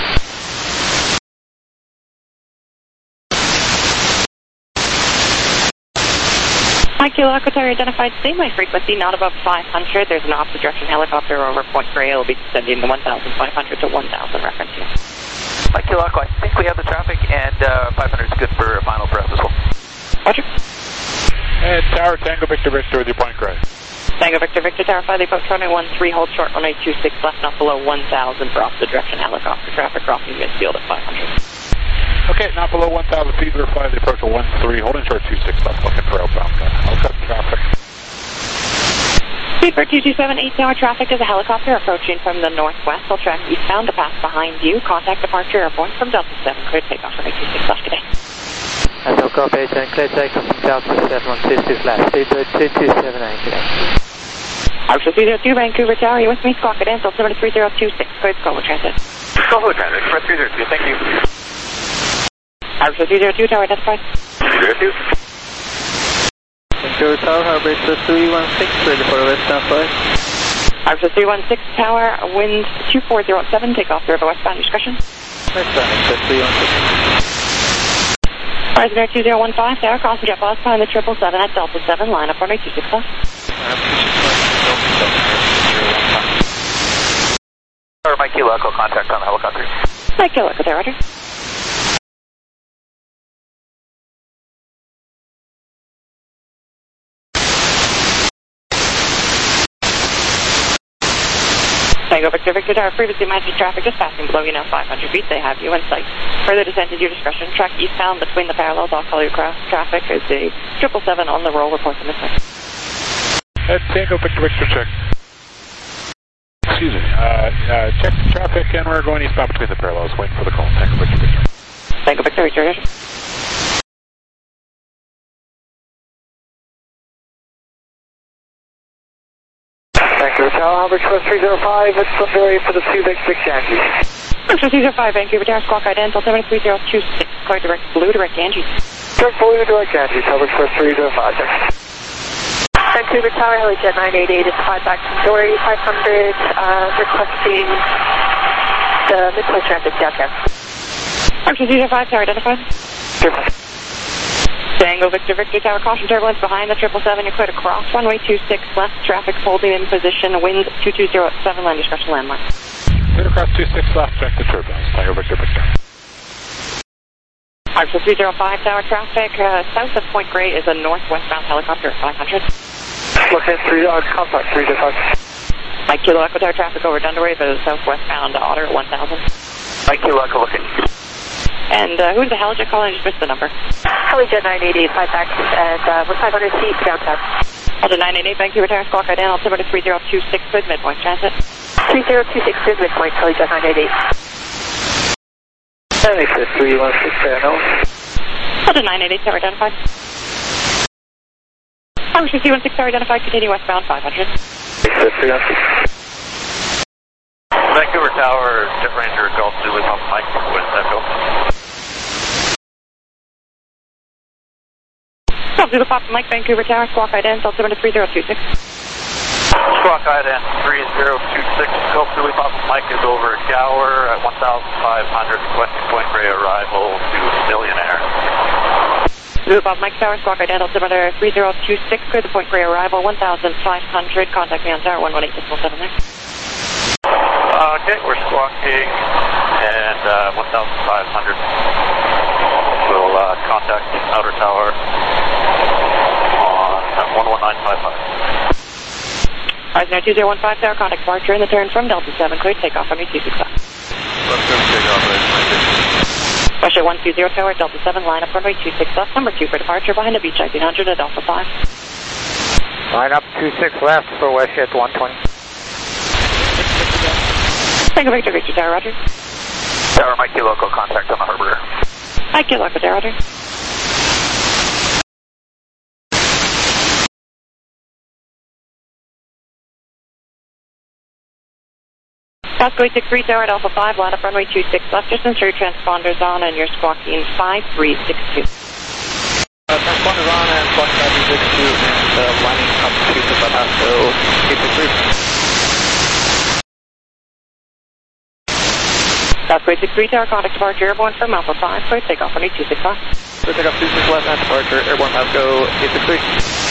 Mike Kilo Echo Tower, identified same-way frequency, not above 500. There's an opposite direction helicopter over Point Grey. It'll be descending to 1,500 to 1,000 reference here. Mike Kilo Echo, I think we have the traffic, and 500 is good for final for us as well. Roger. And Tower Tango Victor Victor with your Point Grey. Tango Victor Victor Tower 5, approach runway 13, hold short runway 26 left, not below 1,000 for opposite direction helicopter traffic crossing midfield at 500. Okay, not below 1,000 feet, we're flying the approach of 13, holding short 26 left, looking for outbound. Helicopter traffic. Speedbird 2278 Tower, traffic is a helicopter approaching from the northwest. Will track eastbound to pass behind you. Contact departure airborne from Delta 7. Clear takeoff runway 26 left today. That's all copy, and clear takeoff from Delta 7 on 26 left. Speedbird 2278 today. Alpha 302 Vancouver Tower, you with me? Squawk it in, altimeter 3026. Cleared Scoville Transit. Scoville Transit, Express 302, thank you. Alpha 302 Tower, identified. 302. Vancouver Tower, Harbor Express 316, ready for the westbound flight. Alpha 316 Tower, wind 2407, take off the river westbound, discretion. Westbound Express 316. Prisoner 2015 Tower, crossing jet bus behind the 777 at Delta 7, line up runway 26 left. Mike Kilo Echo, contact on the helicopter. Mike Kilo Echo there, roger. Tango Victor Victor Tower, previously managed traffic just passing below you now 500 feet. They have you in sight. Further descent at your discretion. Track eastbound between the parallels. I'll call you across traffic as the 777 on the roll reports in this way. Tango Victor Victor check. Excuse me. Check the traffic, and we're going eastbound between the parallels. Waiting for the call. Tango Victor Victor. Tango Victor Victor. Vancouver Tower, Albert Express 305, it's underway for the 2 Big 6 Yankees. Express 305, Vancouver Tower, squawk ident, altimeter 3026, clear direct blue, direct Yankees. Direct blue, direct Yankees, Albert Express 305, sir. Vancouver Tower, Helijet 988 is flight back from Dory 500, requesting the midpoint transit downtown. Express 305, Tower identified. Tango Victor Victor Tower, caution turbulence behind the 777. You're cleared across runway 26 left. Traffic holding in position. Wind 2207. Line discretion landmark. Cleared across 26 left. Check the turbulence. Tango Victor Victor. Alpha 305 Tower traffic. South of Point Grey is a northwestbound helicopter at 500. Looking at contact 305. Mike Kilo Echo Tower traffic over Dunderway for the southwestbound Otter at 1000. Mike Kilo Echo looking. And who's the Helijet calling? I just missed the number. Helijet 988, flight back, and we're 500 feet downtown. Helijet 988, Vancouver Tower, squawk ident, altimeter 3026 with midpoint transit. 3026 with midpoint, Helijet 988. 316, fair no. Helijet 988, tower identified. Tower 316, tower identified, continue westbound 500. Vancouver Tower, Jet Ranger, Golf Zulu, Papa Mike, with Echo. Golf Zulu Papa Mike, Vancouver Tower, squawk ident, altimeter 3026. Squawk ident 3026, Gulf Zulu Papa Mike is over Gower at 1,500, requesting Point Grey arrival to Millionaire. Zulu Papa Mike Tower, squawk ident, altimeter 3026, clear the Point Grey arrival, 1,500, contact me on tower 118.7 there. Okay, we're squawking and 1,500. We'll contact outer tower on 11955. Rising 2015 tower, contact departure in the turn from Delta 7, clear takeoff on your 26 left. Russia 120 tower, Delta 7, line up runway 26 left, number 2 for departure, behind the beach 1900 at Alpha 5. Line up 26 left for WestJet 120. Tango Victor, Victor Tower, roger. Tower Mike local, contact on the harbor. Mike local, Tower, roger. Pasco 83 tower at Alpha 5, line up runway 26 left, just ensure your transponders on and you're squawking 5362. Transponders on and squawking 5362 and lining up to the Pasco 863. Pasco 83 tower, contact departure airborne from Alpha 5, clear takeoff on your 26 left. Clear takeoff 26 left and departure airborne Pasco 863.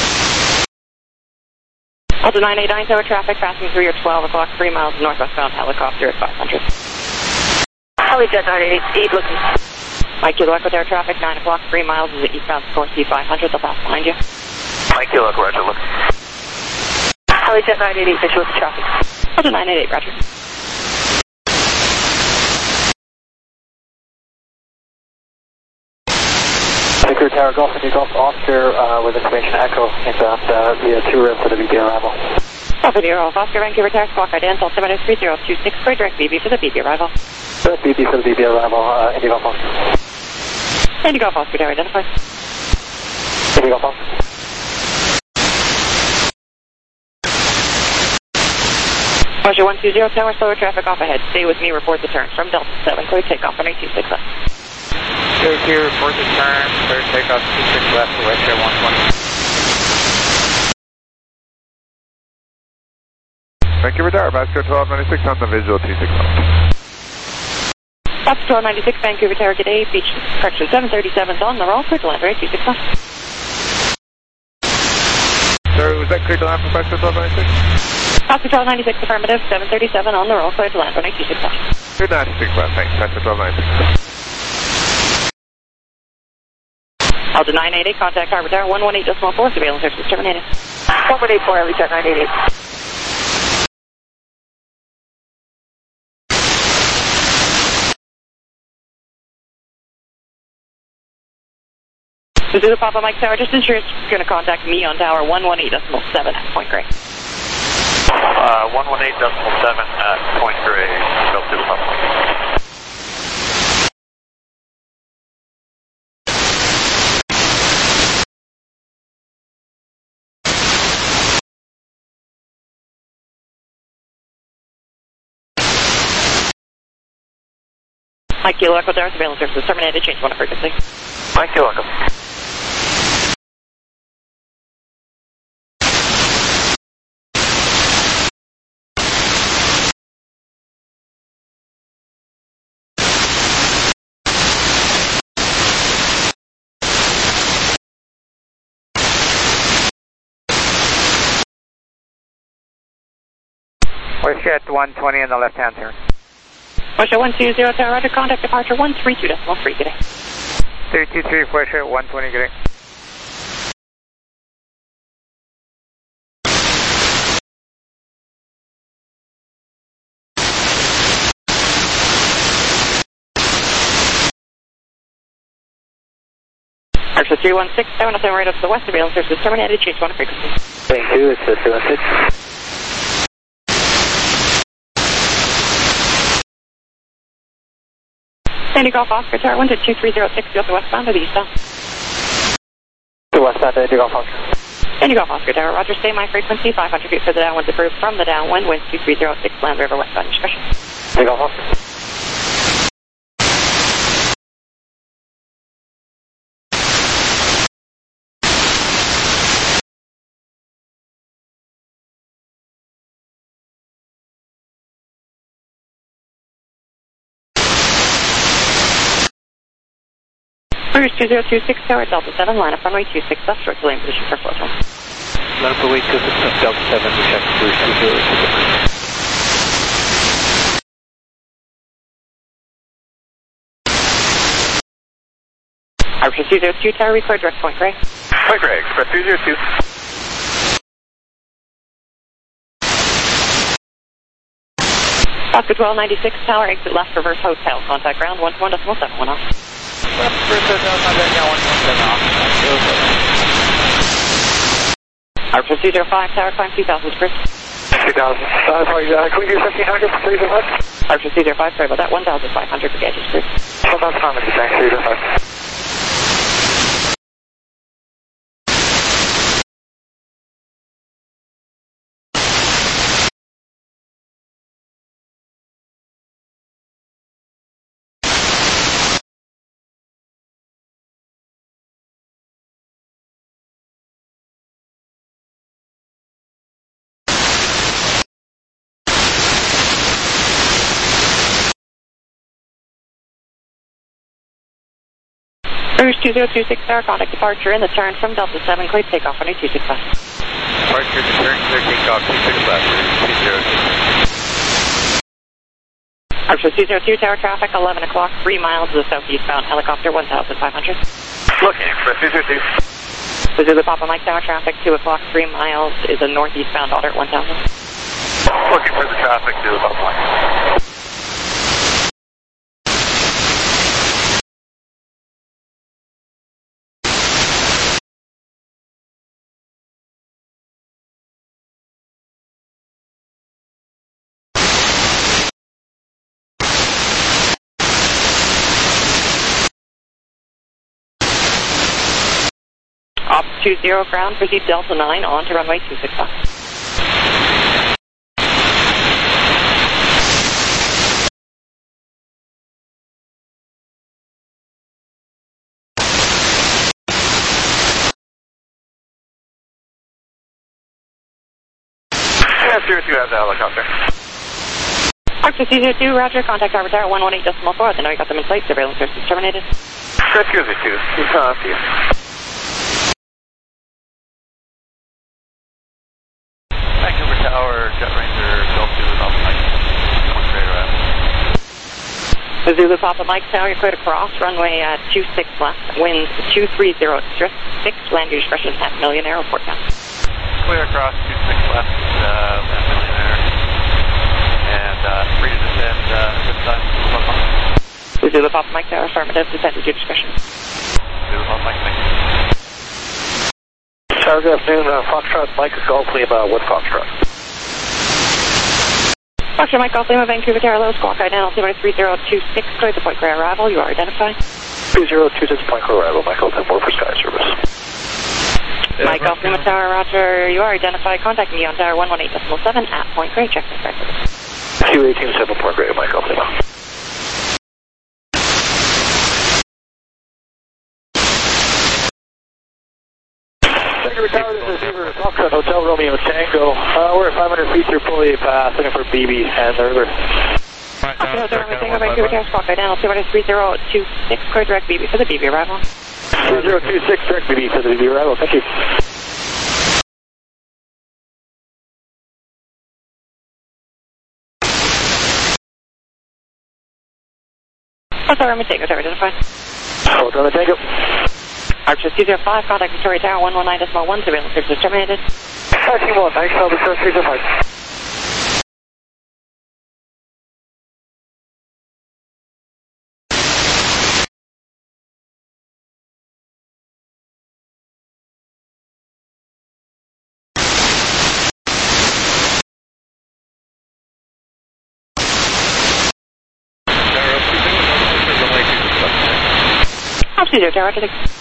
Delta 989 tower traffic, passing through your 12 o'clock, 3 miles northwestbound helicopter at 500. Helijet 988 looking. Mike Kilo Echo tower traffic, 9 o'clock, 3 miles is the eastbound score C500, they'll pass behind you. Mike Kilo Echo, roger, look. Helijet 988 visual traffic. Delta 988, roger. Victor Tower, Golf and Golf Oscar with information echo inbound via 2 rib for the BB arrival. Golf and Golf Oscar, Vancouver Tower, squawk ident, altimeter 3026, for direct BB for the BB arrival. Direct BB for the BB arrival, Indy Golf Oscar. Indy Golf Oscar, tower identified. Indy Golf Oscar. Russia 120 tower, slower traffic off ahead. Stay with me, report the turn from Delta 7, clear takeoff on 826 left. Clear here, report the turn, clear takeoff 26 left for WestJet 120. Vancouver Tower, Pasco 1296 on the visual 26 left. Pasco 1296, Vancouver Tower, good day, beach, correction 737's on the roll, clear to land, right, 26 left. Sorry, was that clear to land for Pasco 1296? Pasco 1296, affirmative, 737 on the roll, clear to land, right, 26 left. Clear 96 left, thanks, Pasco 1296. Delta 988, contact Harbor Tower 118.4, surveillance services terminated. 118 Helijet 988. Zulu Papa Mike Tower, just ensure it's going to contact me on tower 118.7 at Point Grey. 118.7 at Point Grey, Gulf Zulu Papa Mike. Mike Kilo Echo Tower, surveillance services terminated, change 1 of frequency. Mike Kilo Echo. WestJet 120 in the left-hand turn. Russia 120 tower, roger, contact departure 132.3 today. 323 WestJet 120, good day. Russia 316, tower, nothing right up to the west, surveillance services terminated, change 1 of frequency. Thank you, it's 316. Sandy Golf Oscar Tower 12306, go to westbound or the eastbound? To westbound, Indy Golf Oscar. Sandy Golf Oscar Tower, roger, stay my frequency, 500 feet for the downwind approved from the downwind, wind 2306, Land River westbound discretion. Indy Golf Oscar. Cruise 2026 Tower, Delta 7, line up runway 26 left, short delay in position for flow time. Line up runway 26 left, Delta 7, we check Cruise 2026. Archer 202 Tower, record direct point gray. Point gray, Express 202. Oscar 1296 Tower, exit left, reverse hotel. Contact ground 121.7 off. Left, reverse hotel, contact ground 117 off. Archer 205 Tower, climb 2000 Chris. 2000. Sorry, can we do 1500 please? Archer 205, sorry about that, 1500 for gauges Chris. Well, that's fine with you, thanks, 305. Cruise 2026 Tower, contact departure in the turn from Delta 7, clear takeoff runway 26 left. Departure to turn, clear takeoff 26 left, 202. Archer 202 Tower, traffic 11 o'clock, 3 miles to the southeastbound helicopter 1500. Looking, Express 202. This is the Papa Mike Tower, traffic 2 o'clock, 3 miles is a northeastbound Otter 1000. Looking for the traffic to the bottom line. Op 20 ground, proceed Delta 9 on to runway 26 left. Yeah, 02 has the helicopter. Archer 202, roger, contact Harbor Tower 118.4, I know you got them in sight, surveillance service terminated. Excuse me, 2. See you. Vancouver Tower, Jet Ranger, Delta 2, Papa Mike. Point gray arrival. Zulu Papa Mike Tower, you're clear to cross, runway 26 left, winds 230 at 6, land your discretion at Millionaire, report down. Clear across 26 left, Millionaire. And free to descend this time, 1 mile. Zulu Papa Mike Tower, affirmative, descend at your discretion. Zulu Papa Mike, thank you. Tower, good afternoon, Foxtrot, Mike, Golf Lima, what Foxtrot? Foxtrot Mike, Golf Lima, Vancouver Tower, low squawk, identity 3026, clear to point gray arrival, you are identified. 3026 point gray arrival, Michael, 10 more for Sky Service. Mike, Golf Lima Tower, roger, you are identified, contact me on Tower 118.7 at point gray, check the Sky Service. Q187 point gray, Mike, Golf Lima. Vancouver Tower, this is Beaver, Foxtrot, Hotel Romeo Tango. We're at 500 feet through Foley Pass, looking for BB and the river. Hotel Romeo Tango, Vancouver Tower, squawk, identity 3026, clear direct BB for the BB arrival. 3026, direct BB for the BB arrival, thank you. Hotel Romeo Tango, Tower identified. Hotel Romeo Tango. Archer 205, contact Victoria Tower 119.1, surveillance service terminated. Passing 1, thanks, I'll be 305. Absolutely, Tower,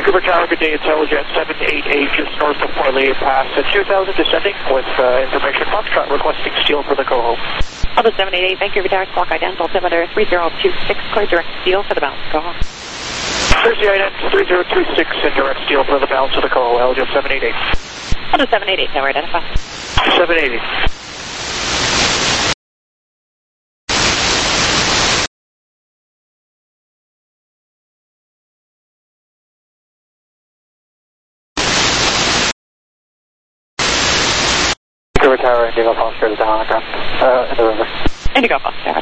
Vancouver Tower, good day. It's Helijet 788 just north of Portland Pass at 2000 descending with information Foxtrot requesting steel for the Coho. Other 788 Vancouver Tower, squawk identical, altimeter 3026, clear direct steel for the balance, Coho. Thursday ident 3026 in direct steel for the balance of the Coho, Helijet 788. Other 788 Tower, identify. 780. Vancouver Tower, Indigo Foxtrot is down on the ground, in the river. Indigo Foxtrot.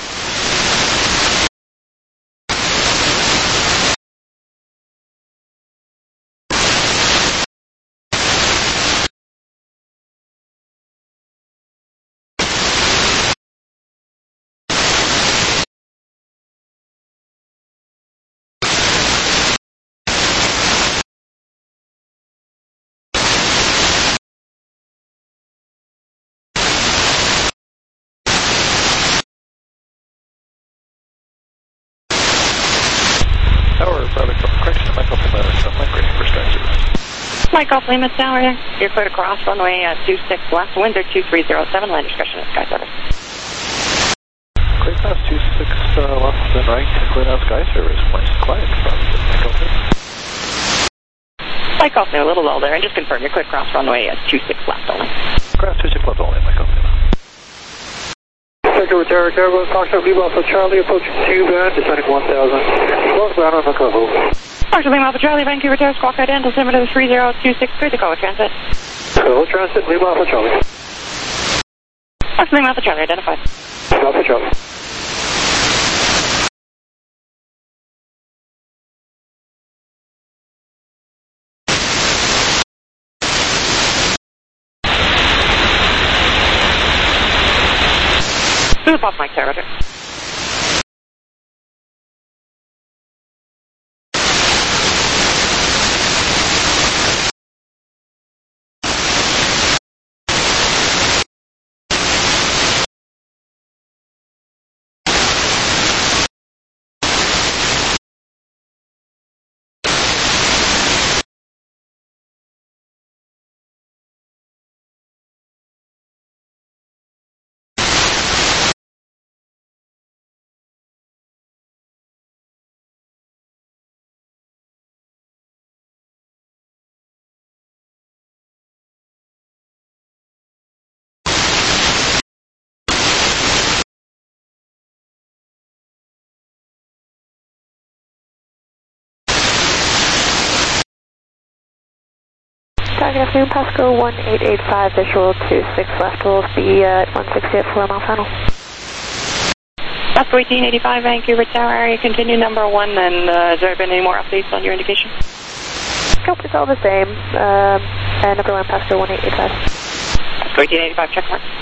Tower, Brother, correction, Mike Golf Lima, Mike Grading for Sky Service. Mike Golf Lima Tower, you're clear to cross runway 26 left, winds are 2307, land discretion at Sky Service. Clear pass 26 left and right, clear down Sky Service, points quiet from Mike Golf Lima. Mike Golf Lima, a little low there, and just confirm you're clear to cross runway 26 left only. Cross 26 left only, Mike Golf Lima. Vancouver Tower, Caribou, Foxtrot, Lima Alpha Charlie, approaching 2 band, descending 1000. Northbound on the Coho. Foxtrot, Lima Alpha Charlie, Vancouver Tower, squawk identical, altimeter 3026, clear to Coho Transit. Coho Transit, Lima Alpha Charlie. Foxtrot, Lima Alpha Charlie, identified. Lima Alpha Charlie. To the pop mic, Tower, roger. Good afternoon, Pasco 1885, visual 26 left, will be at 160 at 4 mile final. Pasco 1885, Vancouver Tower, area continue number 1, and has there been any more updates on your indication? Nope, it's all the same, and number 1, Pasco 1885. Pasco 1885, check mark.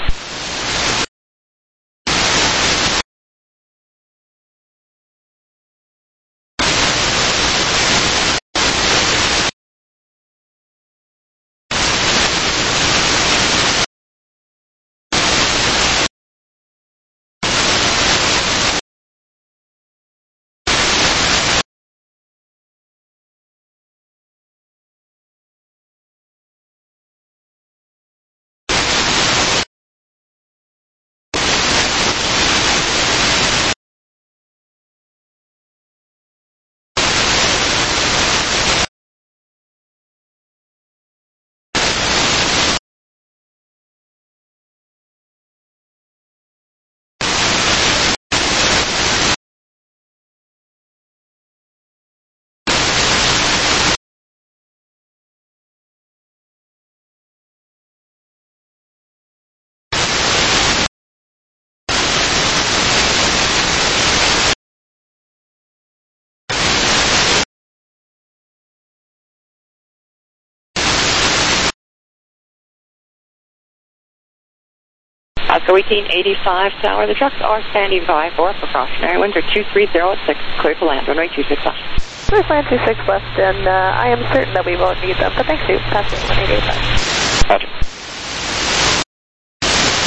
Pasco 1885 Tower, the trucks are standing by for precautionary winds are 2306, clear to land, runway 26 left. Clear to land 26 left, and I am certain that we won't need them, but thanks to Pasco 1885. Roger.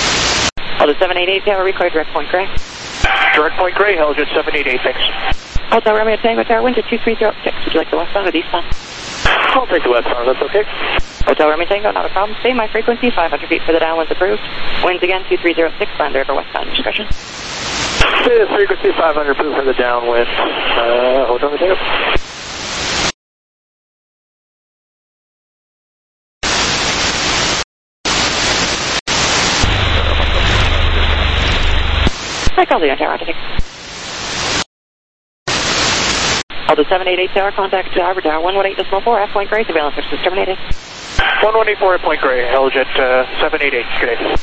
Other 788 Tower, reclear direct point gray. Direct point gray, Helijet 788, thanks. Hotel Romeo Tango Tower, wind to 2306. Would you like the westbound or the eastbound? I'll take the westbound, that's okay. Hotel Romeo Tango, not a problem. Stay my frequency, 500 feet for the downwinds approved. Winds again, 2306, land over westbound discretion. Stay at frequency, 500 feet for the downwind. Hotel Romeo Tango. I call the Tower, take. Delta 788 Tower, contact Harbor Tower 118.4, F point Gray, surveillance is terminated. 1184 at Point Gray, Helljet 788, good day.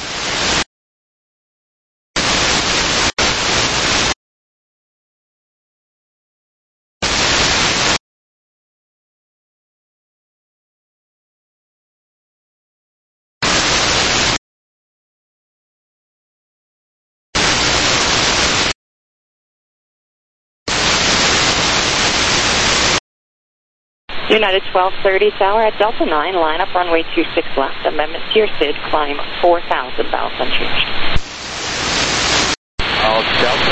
United 1230 Tower at Delta 9, line up runway 26 left, amendment to your SID, climb 4,000, balance unchanged. Delta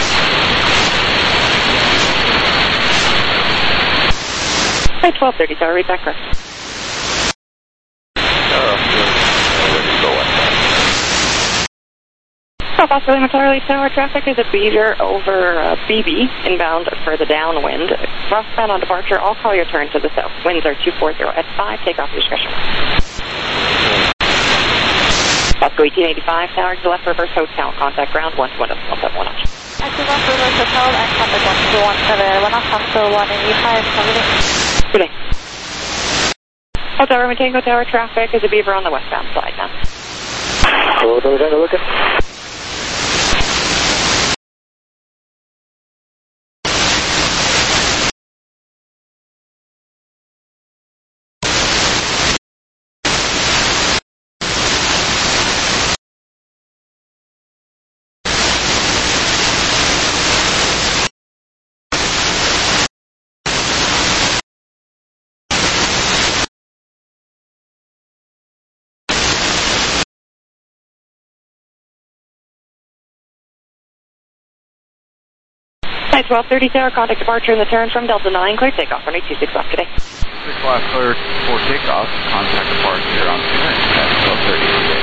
9. At 1230 Tower, read back correct. Oscar Lima Charlie Tower, traffic is a beater over BB, inbound for the downwind. Crossbound on departure, all call your turn to the south. Winds are 240 at 5, take off discretion. Oscar 1885 Tower to the left, reverse hotel, contact ground 121 171. Active on reverse hotel and contact 121 185, Good day. Hotel Romeo Tango Tower, traffic is a beaver on the westbound side now. Hotel Romeo Tango, looking. At 1230 Tower, contact departure in the turn from Delta 9, clear takeoff, runway 26 left today. 6 left, cleared for takeoff, contact departure on turn at 1230 today.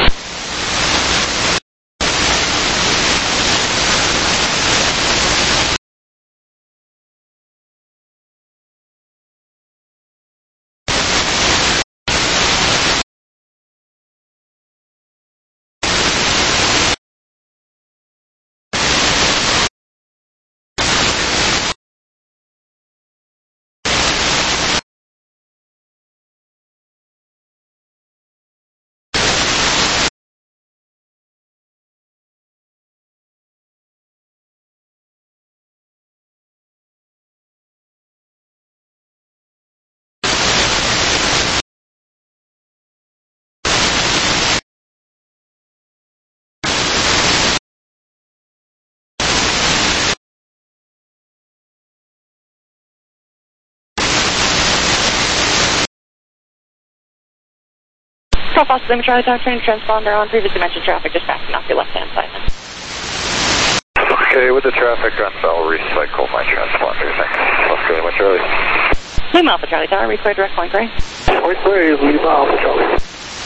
Profile Lima Charlie Tower, train transponder on previously mentioned traffic, just backing off your left-hand side now. Okay, with the traffic on, I'll recycle my transponder. Thanks. Oscar Lima Charlie. Lima Alpha Charlie Tower, reclear direct Point Gray. Point Gray, Lima Alpha Charlie.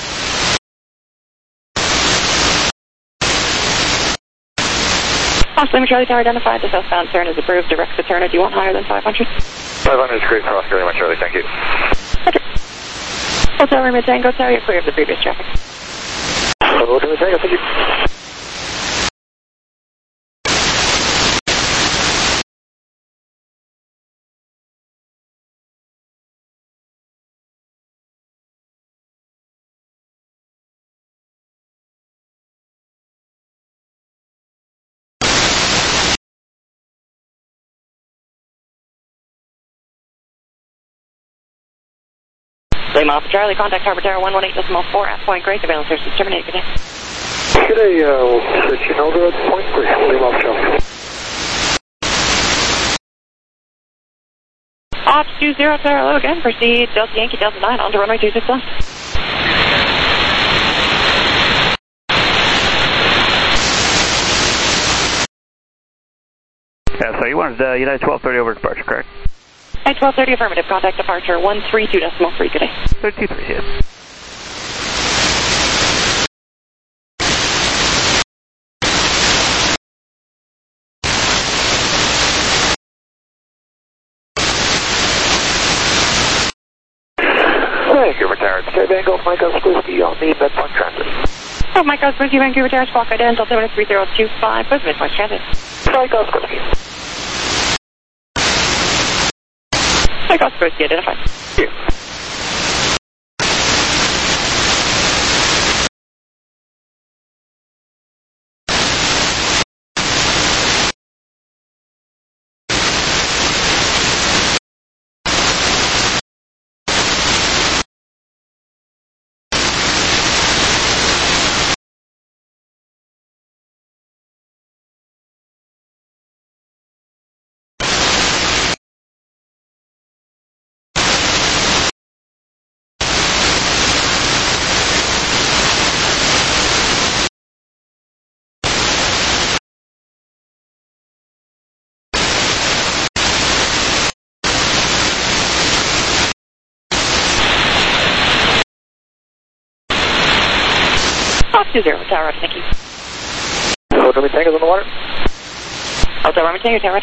Oscar Lima Charlie Tower identified, the southbound turn is approved, direct the turn. Do you want higher than 500? 500 is great for Oscar Lima Charlie, thank you. Okay. Hotel Romeo Tango Tower, you're clear of the previous traffic. Hotel Romeo Tango, thank you. Lima Alpha Charlie, contact Harbor Tower 118.4 at Point Gray, surveillance services terminated. Good day. Good day, Chinelda at Point Gray, Lima Alpha Charlie. Ops 20 Tower, hello again, proceed Delta Yankee Delta 9 onto runway 26 left. Yeah, so you wanted United 1230 over departure, correct? United 1230 affirmative. Contact departure 132.3, good day. 323, hit. Thank you, Tower. J Golf Mike Whiskey on the Midpoint Transit. Oh, Mike Whiskey, Vancouver Tower, squawk identical, 3025, with Midpoint Transit. Mike Whiskey. Mike Whiskey, identified. Thank you. Fox 20, Tower, thank you. Hotel Room Tango's on the water. Hotel Room Tango, Tower.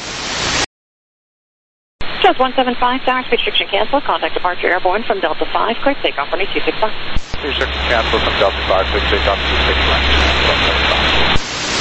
Just 175, Tower, speed restriction cancel. Contact departure airborne from Delta 5, clear takeoff runway 265. Speed restriction cancel from Delta 5, clear takeoff 265.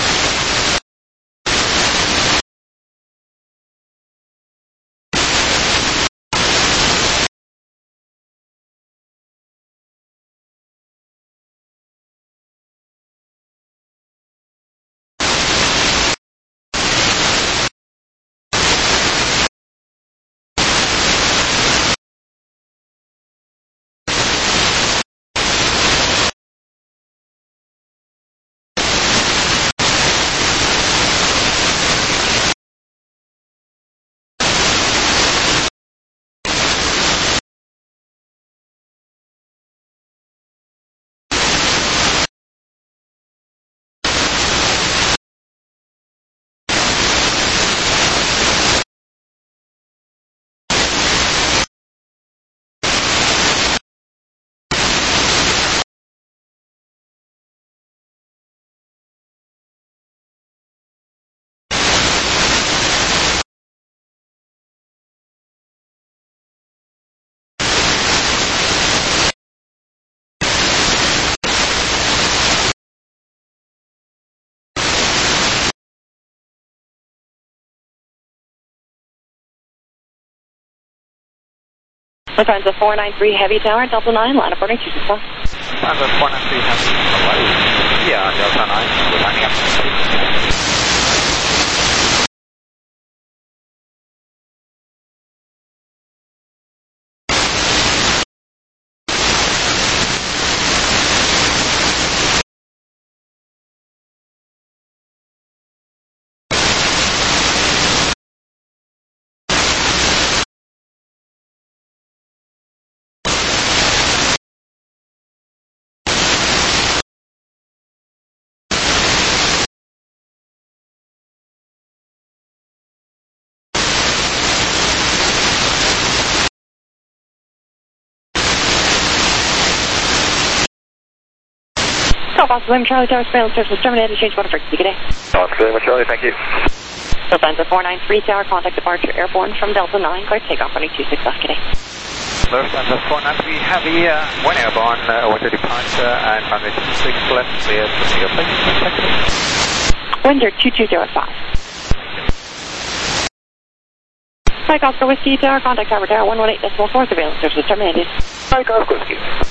Lufthansa 493 Heavy Tower, Delta 9, line up running 265. Lufthansa 493 Heavy, Hawaii. Yeah, Delta 9, we're lining up. Oscar Lima Charlie Tower, surveillance service terminated, change water frequency, good day. Oscar Lima Charlie, thank you. Lufthansa 493 Tower, contact departure airborne from Delta 9, clear takeoff running 265, good day. Lufthansa 493 Heavy, one airborne, with a departure and runway 26 left, clear to New York. Wind 2205. Mike Oscar Whiskey Tower, contact Tower Tower 118.4, surveillance service terminated. Mike Oscar Whiskey.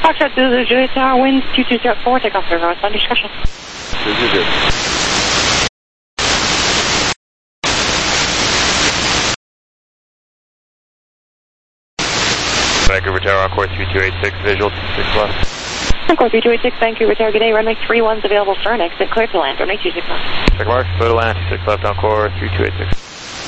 Foxtrot 000 Tower, winds 2204, take off the road, on discussion. Vancouver Tower on course 3286, visual 26 left. On course 3286, Vancouver Tower, good day, runway 31's available for an exit, clear to land, runway 26 left. Check mark, clear to land, 26 left on course 3286.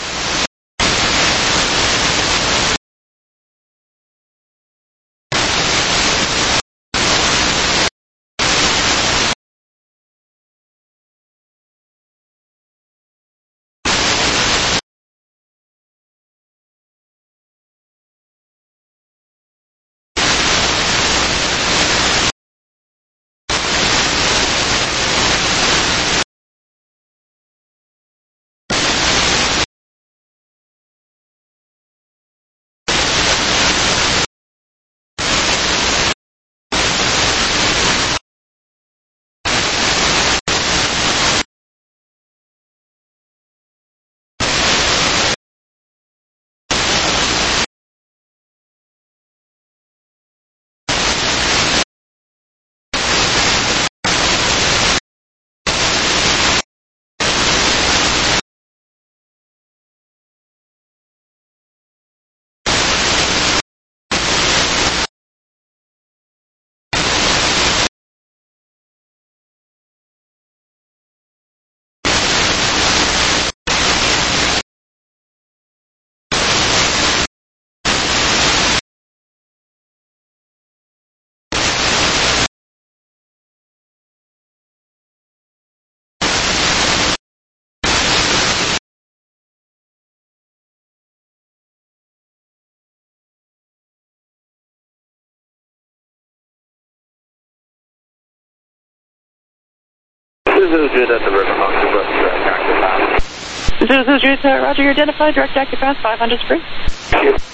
Roger, you're identified, direct active pass, 500 free.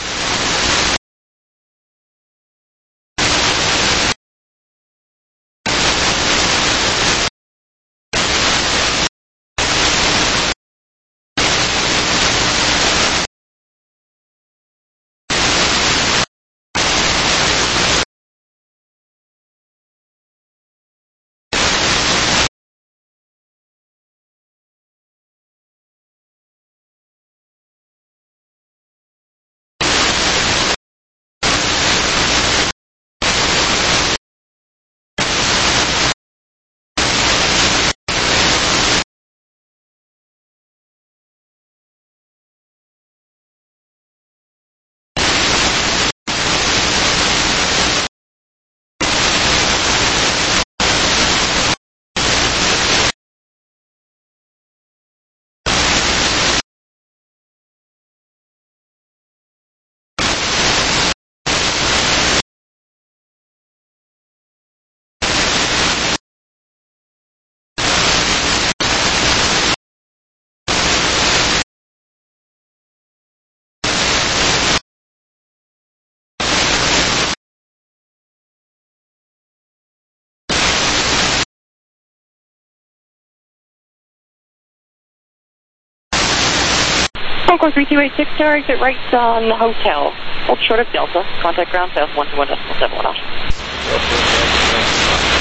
Course 3286, tower exit right on hotel. Hold short of Delta. Contact ground south 121.718.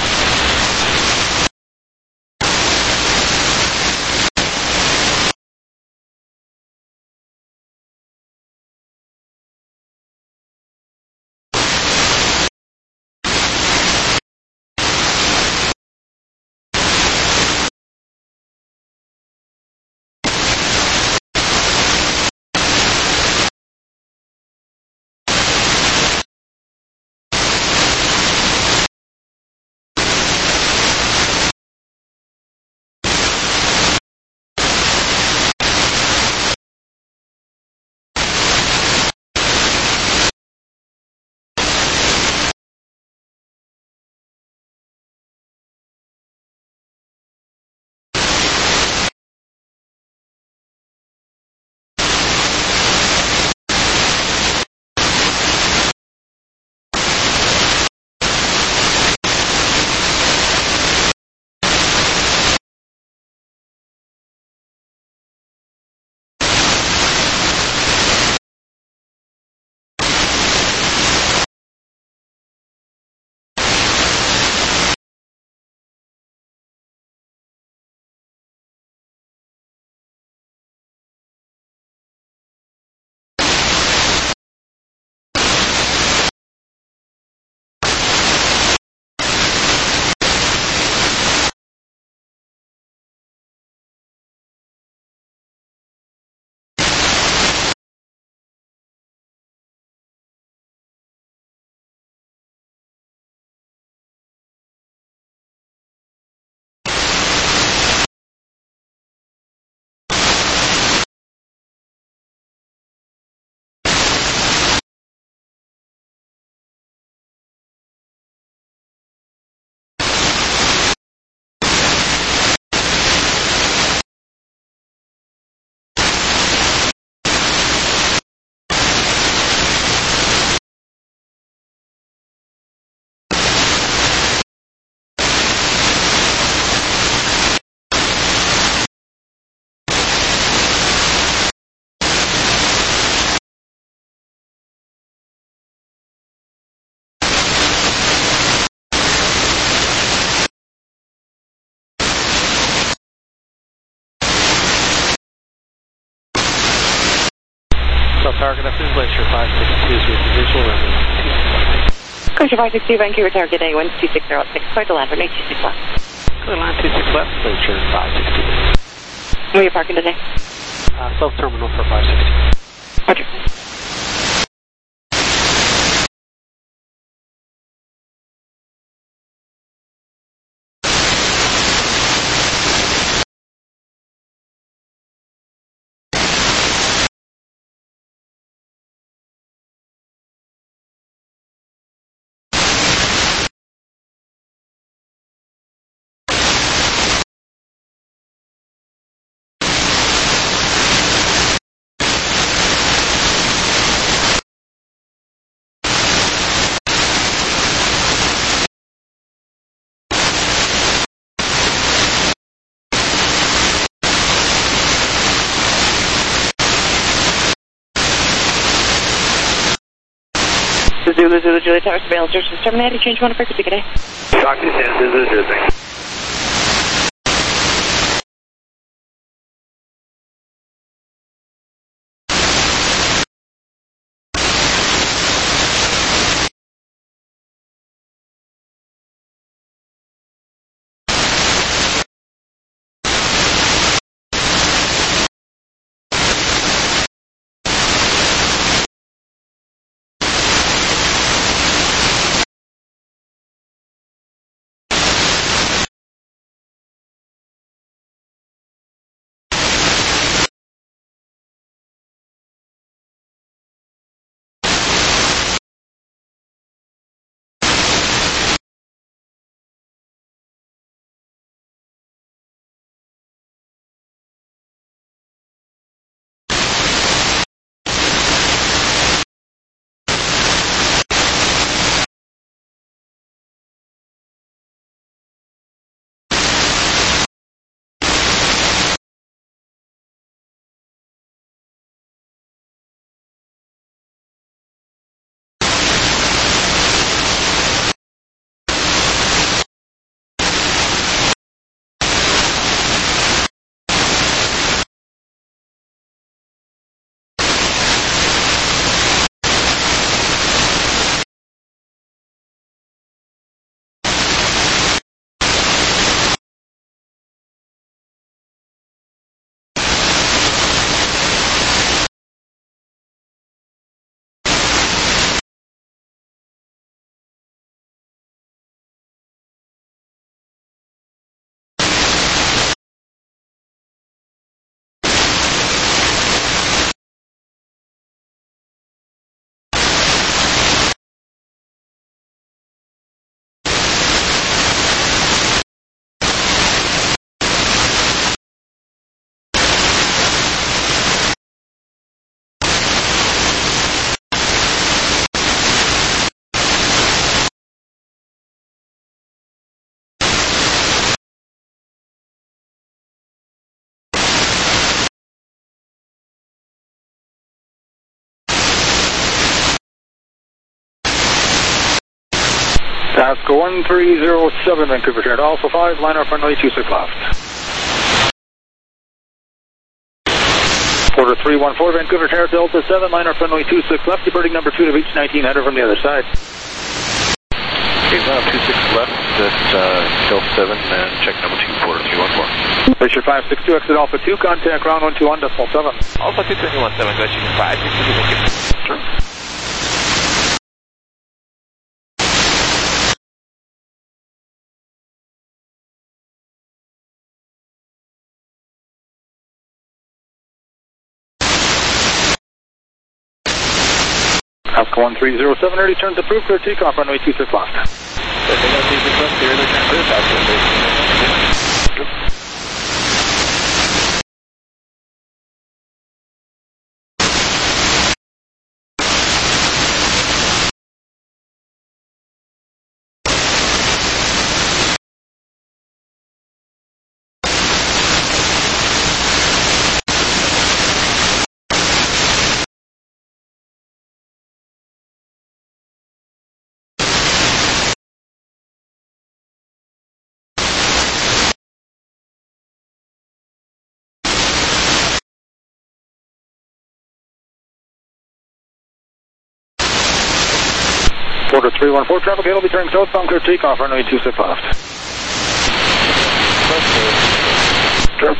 South Target, this is Glacier 562 with the visual runway 26 left. Glacier 562, Vancouver Target A, wind 2606, clear to land runway 26 left. Clear line 26 left, Glacier 562. Where are you parking today? South Terminal for 560. Roger. Zulu Juliet Tower surveillance search is terminated. Change one frequency. Good day. Talk to you soon. Zulu Juliet. Alaska 1307, Vancouver Target Alpha 5, line up runway 26 left. Quarter 314, Vancouver Target Delta 7, line up runway 26 left, departing number 2 to beach 19, header from the other side. Okay, line up 26 left at Delta 7 and check number 2, quarter 314. Glacier 562, exit Alpha 2, contact ground 121.7. Alpha 221.7, Glacier 562. Sure. Alaska 1307, ready, turns approved, clear takeoff, runway 26 left. Order 314 traffic, it'll be turning southbound, clear takeoff, runway 26 left. Sure.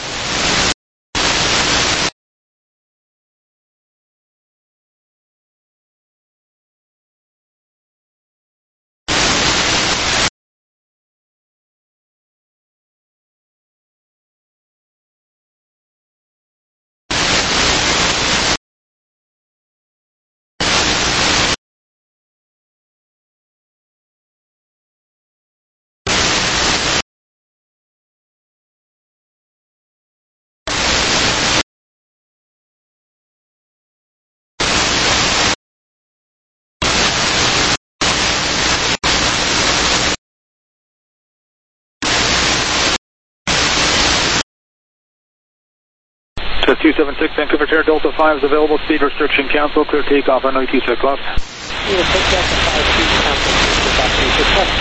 To 276 Vancouver Terra Delta 5 is available. Speed restriction cancel. Clear takeoff on runway 26 left. We will take Delta 5 speed cancel. Back to 26 left.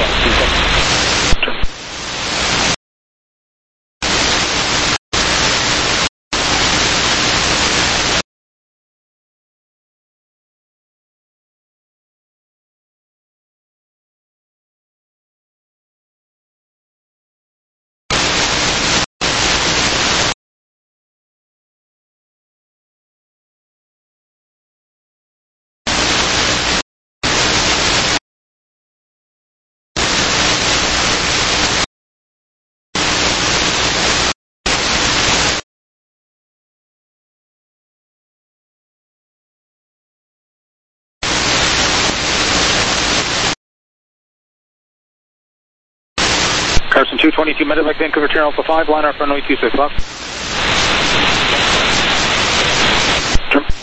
Carson 222 Medevac Vancouver Terra Alpha 5, line up runway 26 left. Sure.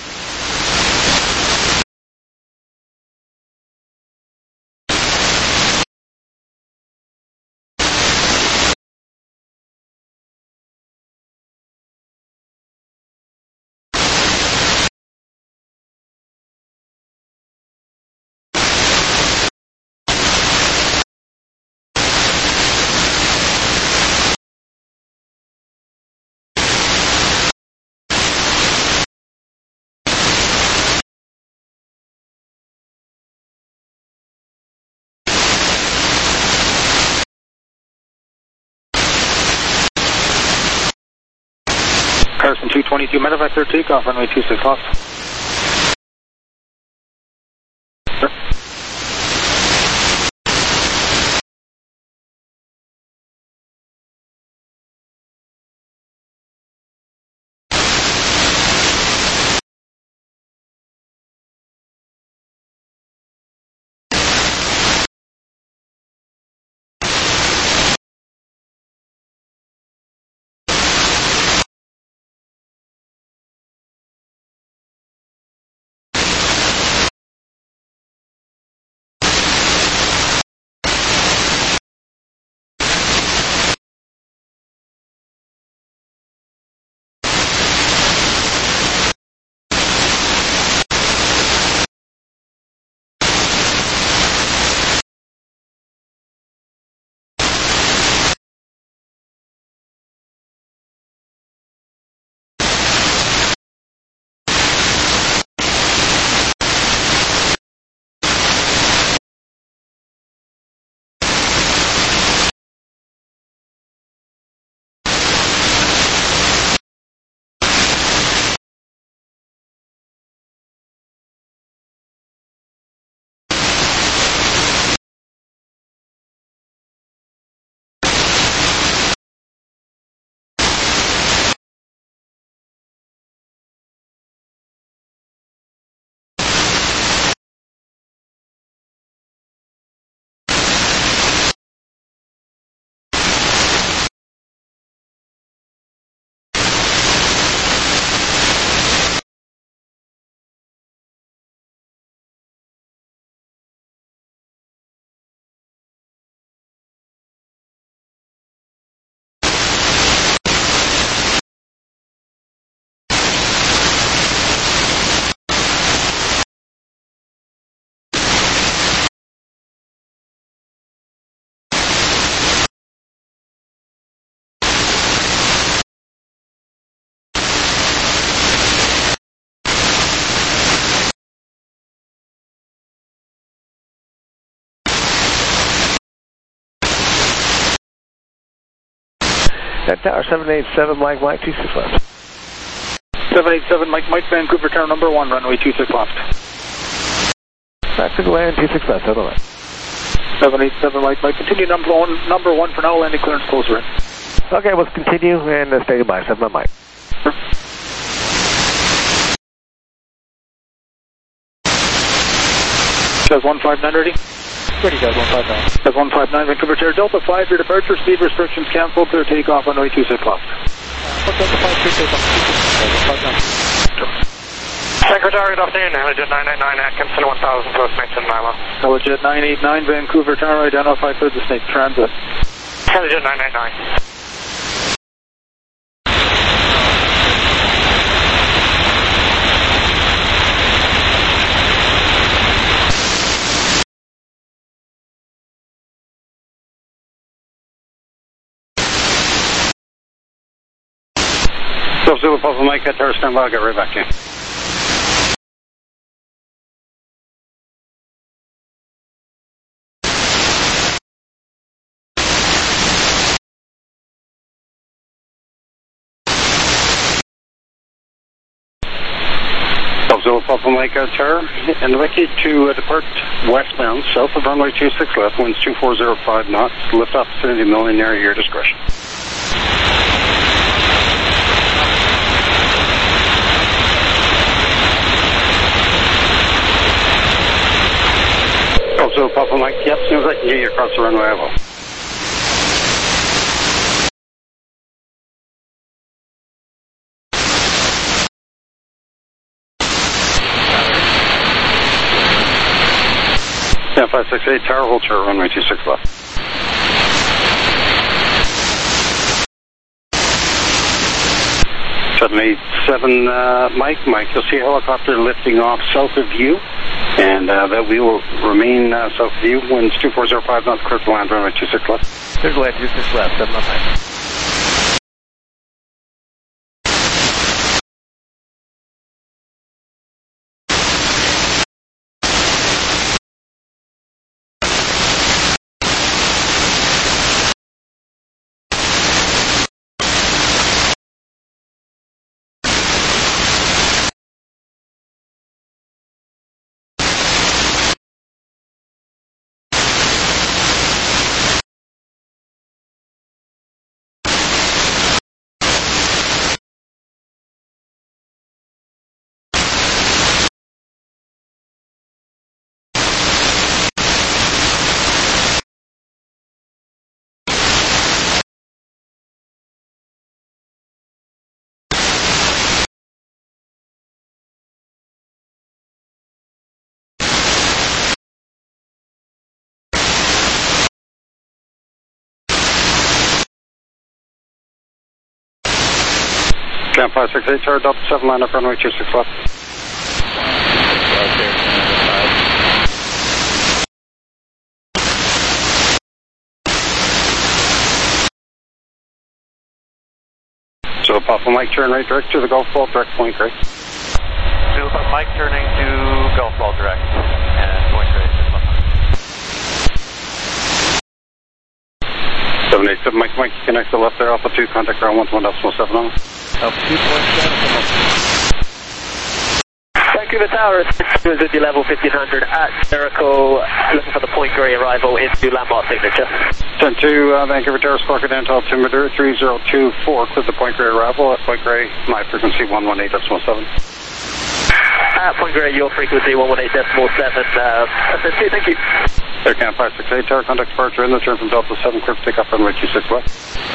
Carson 222 Medevac, clear takeoff, runway 26 left. That tower, 787 Mike, 26 left. 787 Mike, Vancouver Tower number 1, runway 26 left. Back to the land, 26 left, other line. 787 Mike, continue number one for now, landing clearance closer in. Okay, let's continue and stay by, 7 Mike. Sure. Says 159 ready? Ready, guys, 159. Says 159, Vancouver Tower Delta 5, your departure, speed restrictions canceled, clear takeoff, runway 26 left. Delta 5, clear takeoff, 26 left, 159. Secretary, good afternoon, Helijet 989 Atkinson, 1000, post Mason Milo. Helijet 989, Vancouver Tower, identified for the Snake Transit. Helijet 989. Zulu Papa Mike, Tower stand by, I'll get right back in. Zulu Papa Mike, Tower, and Vicky to depart westbound, south of runway 26 left, winds 2405 knots, lift off vicinity millionaire, your discretion. So Papa Mike, yep, as soon as I can get you across the runway, I will. Yeah, 568 Tower, hold short, runway 26 left. Mike, you'll see a helicopter lifting off south of you, and that we will remain south of you. Winds 2405 knots, clear to land, runway 26 left. Clear to land, 26 left, 7 Mike. Camp 568 Tower, Delta 7, line up runway 26 left. So Papa Mike, turn right direct to the Golf Ball, direct point Gray. Zulu Papa Mike turning to Golf Ball direct, and point Gray. 787 Mike, connect the left there, Alpha 2, contact ground 11.7 on. Alpha 2.7. Vancouver Tower, is at level 1500 at Jericho, looking for the Point Grey arrival into landmark signature. Sent to Vancouver Tower, squawk down to altimeter 3024, clear the Point Grey arrival at Point Grey, my frequency 118.7. At Point Grey, your frequency 118.7. That's it, thank you. Air Camp 568 Tower, contact departure in the turn from Delta 7, clear to take off runway 26 left.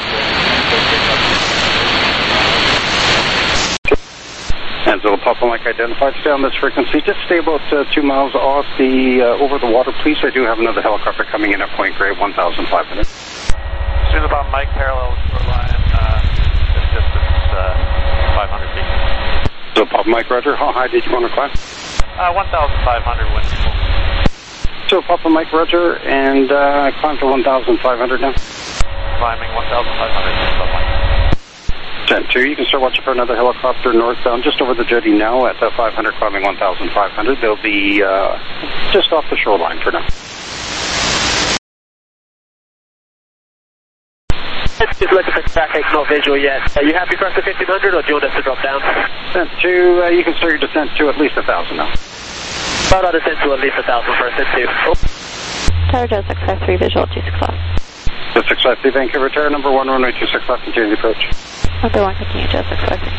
And so Papa Mike identified, stay on this frequency, just stay about 2 miles off the, over the water, please. I do have another helicopter coming in at Point Grey, 1,500. Zulu Papa Mike, parallel shoreline, this distance, 500 feet. So Papa Mike, roger, how high did you want to climb? 1,500 wind speed. So Papa Mike, roger, and climb to 1,500 now. Climbing 1,500, 10-2, you can start watching for another helicopter northbound, just over the jetty now at 500, climbing 1,500. They'll be just off the shoreline for now. Just looking for traffic, not visual yet. Are you happy for us to 1500 or do you want us to drop down? Descent to, you can start your descent to at least 1,000 now. Start our descent to at least 1,000 for ascent 2. Tower Joe 653, visual 26 left. Joe 653, Vancouver Tower, number 1, runway 26 left, continue the approach. Number 1, continue, Joe 653.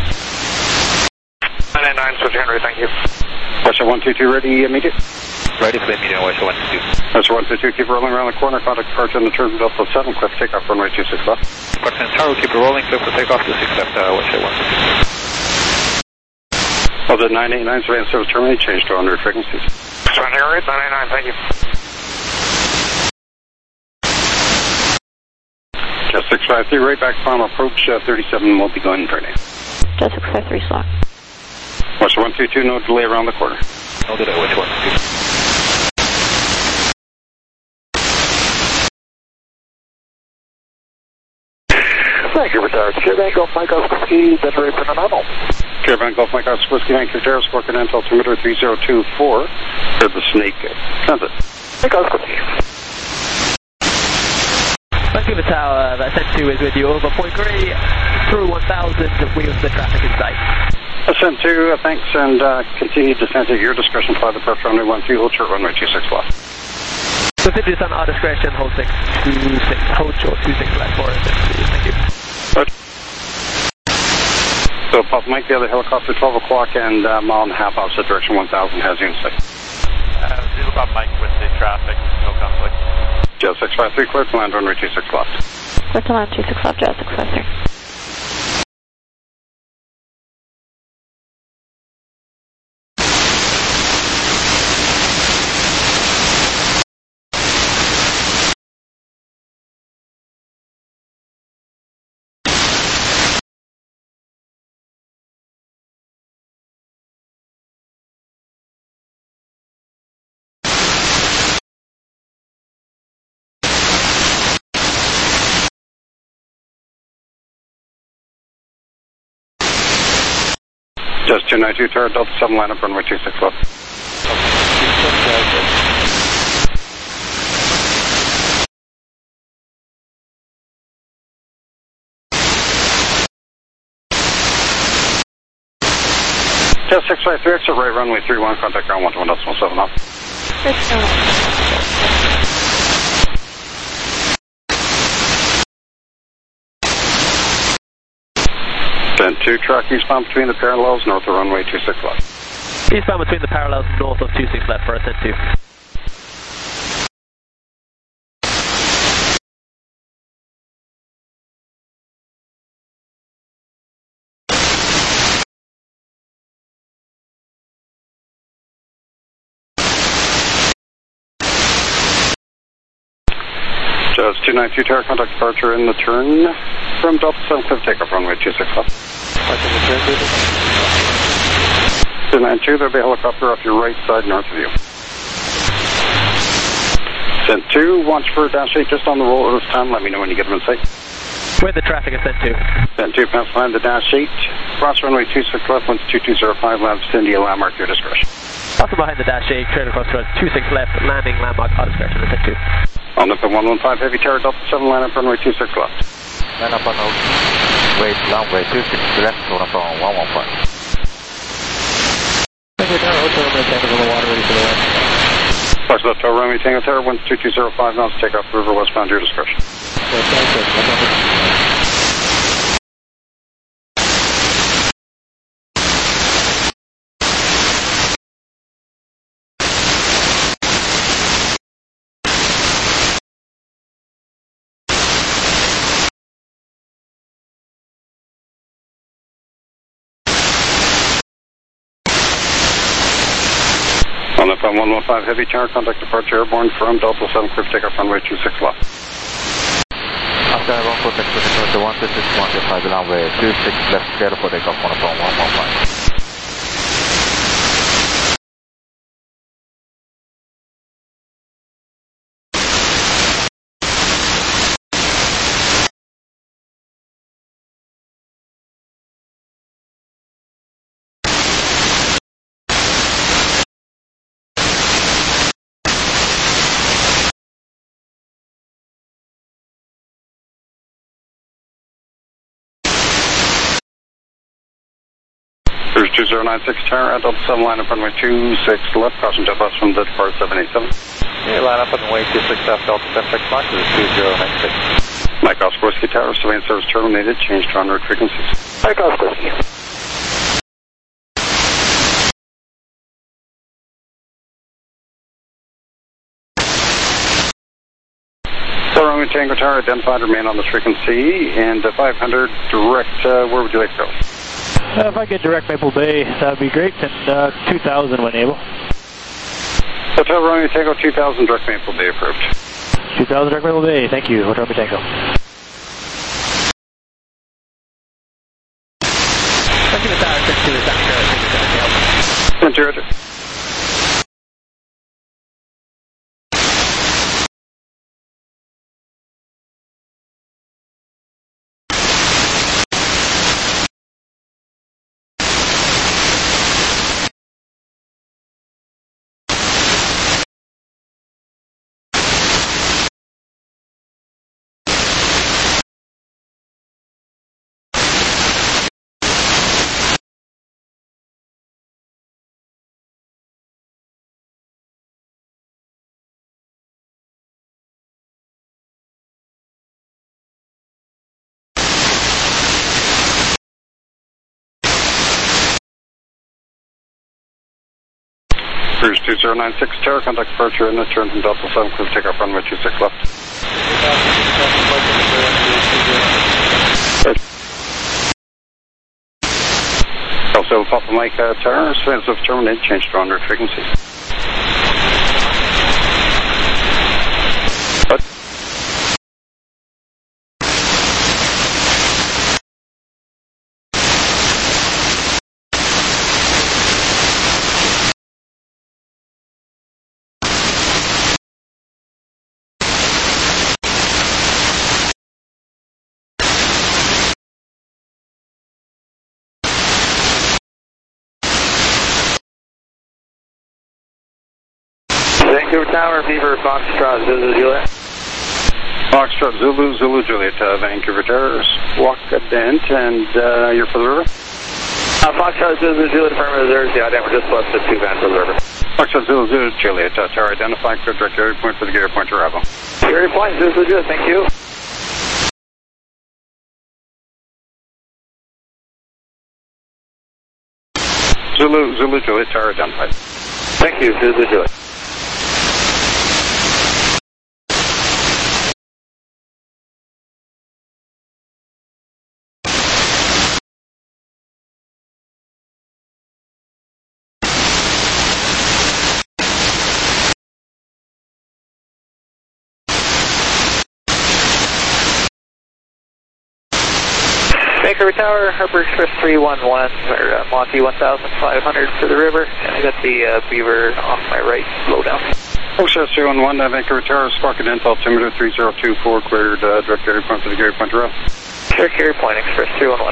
999, switch Henry, thank you. Western 122, ready, immediate? Ready for the immediate, Western 122. Western 122, keep rolling around the corner, contact departure on the turn Delta 7, cliff takeoff, runway 26 left. Departure Tower, keep it rolling, cliff for takeoff, 26 left, Western 122. Of the 989, surveillance service terminated, change to 100 frequencies. Switch Henry, 999, thank you. Just 653, right back farm approach, 37 will be going turning. Just 653, slot. Western 122, no delay around the corner. No delay, Western 122. Thank you, Tower. Caravan Golf Mike Oskowski, Denver Apron and Huddle. Caravan Golf Mike Oskowski, Vancouver Tower, score Canadian altimeter 3024 for the Snake Transit. Mike Oskowski. Vancouver Tower, ascent 2 is with you over Point Grey, through 1,000 wheels the traffic in sight. Ascent 2, thanks, and continue descent at your discretion. Fly the perfect runway 13, hold short runway 26 left. Continue on our discretion, hold 626, hold short 26 left for us. Thank you. Right. So, Pop Mike, the other helicopter, 12 o'clock and mile and a half opposite direction, 1,000 has you in sight. Zero Pop Mike with the traffic, no conflict. Jet 653, clear to land, runway 26 left. Clear to land 26 left, Jet 653. Just 292, Tower, Delta 7, line up, runway 26 left. Just 653, exit right, runway 31, contact ground 121.7 up. Then 2 track eastbound between the parallels, north of runway 26 left. Eastbound between the parallels, north of 26 left for ascent 2. Just 292, Tower, contact departure in the turn from Delta 7, cliff takeoff, runway 26 left. 292, there'll be a helicopter off your right side, north of you. Ascent 2, watch for dash 8 just on the roll at this time, let me know when you get them in sight. Where the traffic ascent 2? Ascent 2, pass behind the dash 8, cross runway 26 left, once 2205, land India, landmark, your discretion. Also behind the dash 8, clear across road 26 left, landing, landmark, our discretion, ascent 2. On up at 115, heavy Tower, Delta 7, line up runway 26 left. Line up on wait, runway 26 left, on up on 115. Thank you, Tower, hotel, runway Tango on the water, ready for the west. Flex left Tower, runway Tango Tower, 12205 knots, take off river westbound, your discretion. On up on 115, heavy Tower, contact departure airborne from Delta 7, clear takeoff runway 26 left. After I run contact with the 126, 125, runway 26 left, clear for takeoff on up on 115. Cruise 2096 Tower at Delta 7, line up runway 26 left, caution jet bus from the depart 787. Okay, line up runway 26 left, Delta 76 Mach, this is 2096. Mike Oscar Whiskey Tower, surveillance service terminated, change to en route frequencies. Mike Oscar Whiskey. Runway Tango Tower identified, remain on this frequency, and 500 direct, where would you like to go? If I get direct Maple Bay, that would be great, and 2000 when able. Hotel Romeo Tango 2000, direct Maple Bay approved. 2000 direct Maple Bay, thank you, Hotel Romeo Tango. Thank you, Tower 62 is Dr. Roger. Cruise 2096 Tower, contact departure and turn from Delta 7, clear takeoff runway 26 left. Also, Papa Mike Tower, surveillance of terminated, change to en route frequency. Vancouver Tower, Beaver, Foxtrot, Zulu, Juliet. Foxtrot, Zulu, Zulu, Juliet, Vancouver Tower, walk a dent, and you're for the river? Foxtrot, Zulu, Juliet, affirmative, there's the ident, we're just left the 2 van for the river. Foxtrot, Zulu, Zulu, Juliet, Tower identified, clear direct area point for the gateway point arrival. Area point, Zulu, Juliet, thank you. Zulu, Zulu, Juliet, Tower identified. Thank you, Zulu, Juliet. Vancouver Tower, Harper Express 311, or Monty 1500 for the river, and I got the Beaver off my right, slow down. Express 311, Vancouver Tower, spark and intel, altimeter 3024, cleared direct area point for the gateway point arrival. Direct area point, Express 311.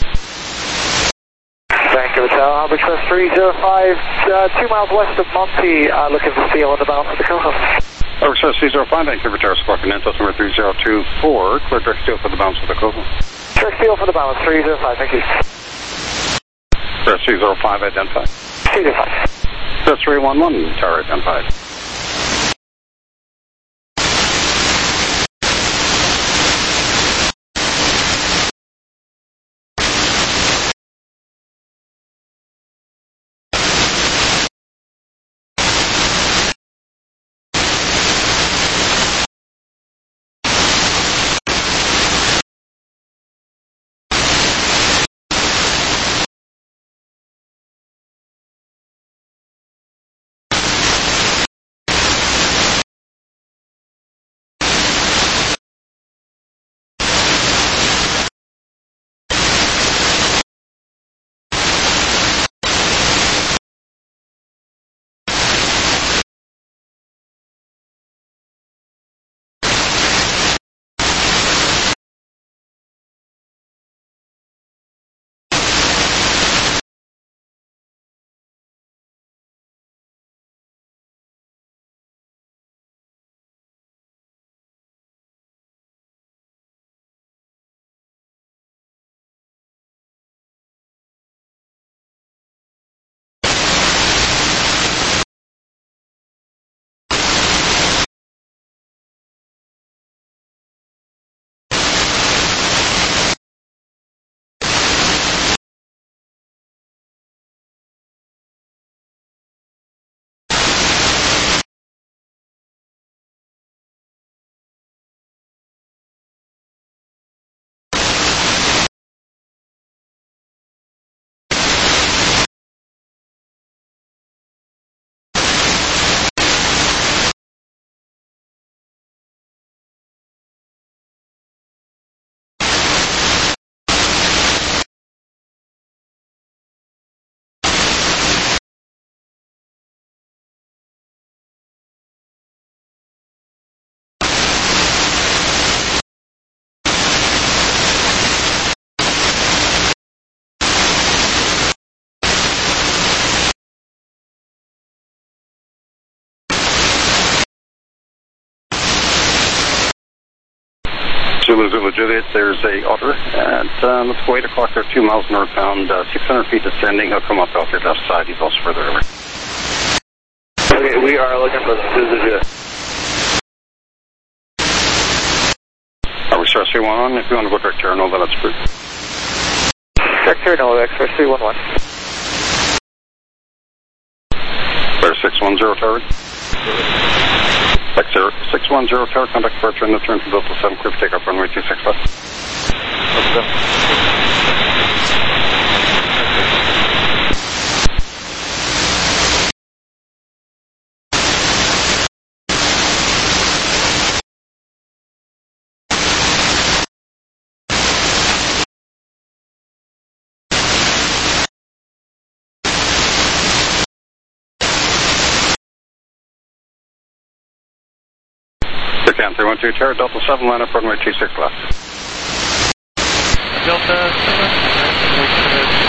Vancouver Tower, Harper Express 305, 2 miles west of Monty, looking for steel on the balance of the coast. Express 305, Vancouver Tower, spark and intel, altimeter 3024, clear direct steel for the balance of the coast. Direct steel for the balance, 305, thank you. Express 305 identified. 305. Express 311, Tower identified. Zulu Juliet, there's a otter at, let's go 8 o'clock there, 2 miles northbound, 600 feet descending. He'll come up out your left side. He's also further over. Okay, we are looking for the Zulu Juliet. Are we Express 311? If you want to go direct to Nova, that's good. Direct to Nova, Express 311. Clear 610 tower. 610 tower, contact departure and the turn to Delta 7, clear for takeoff runway 26 left. Cam 312 tower, Delta 7, line up runway 26 left. Delta 7,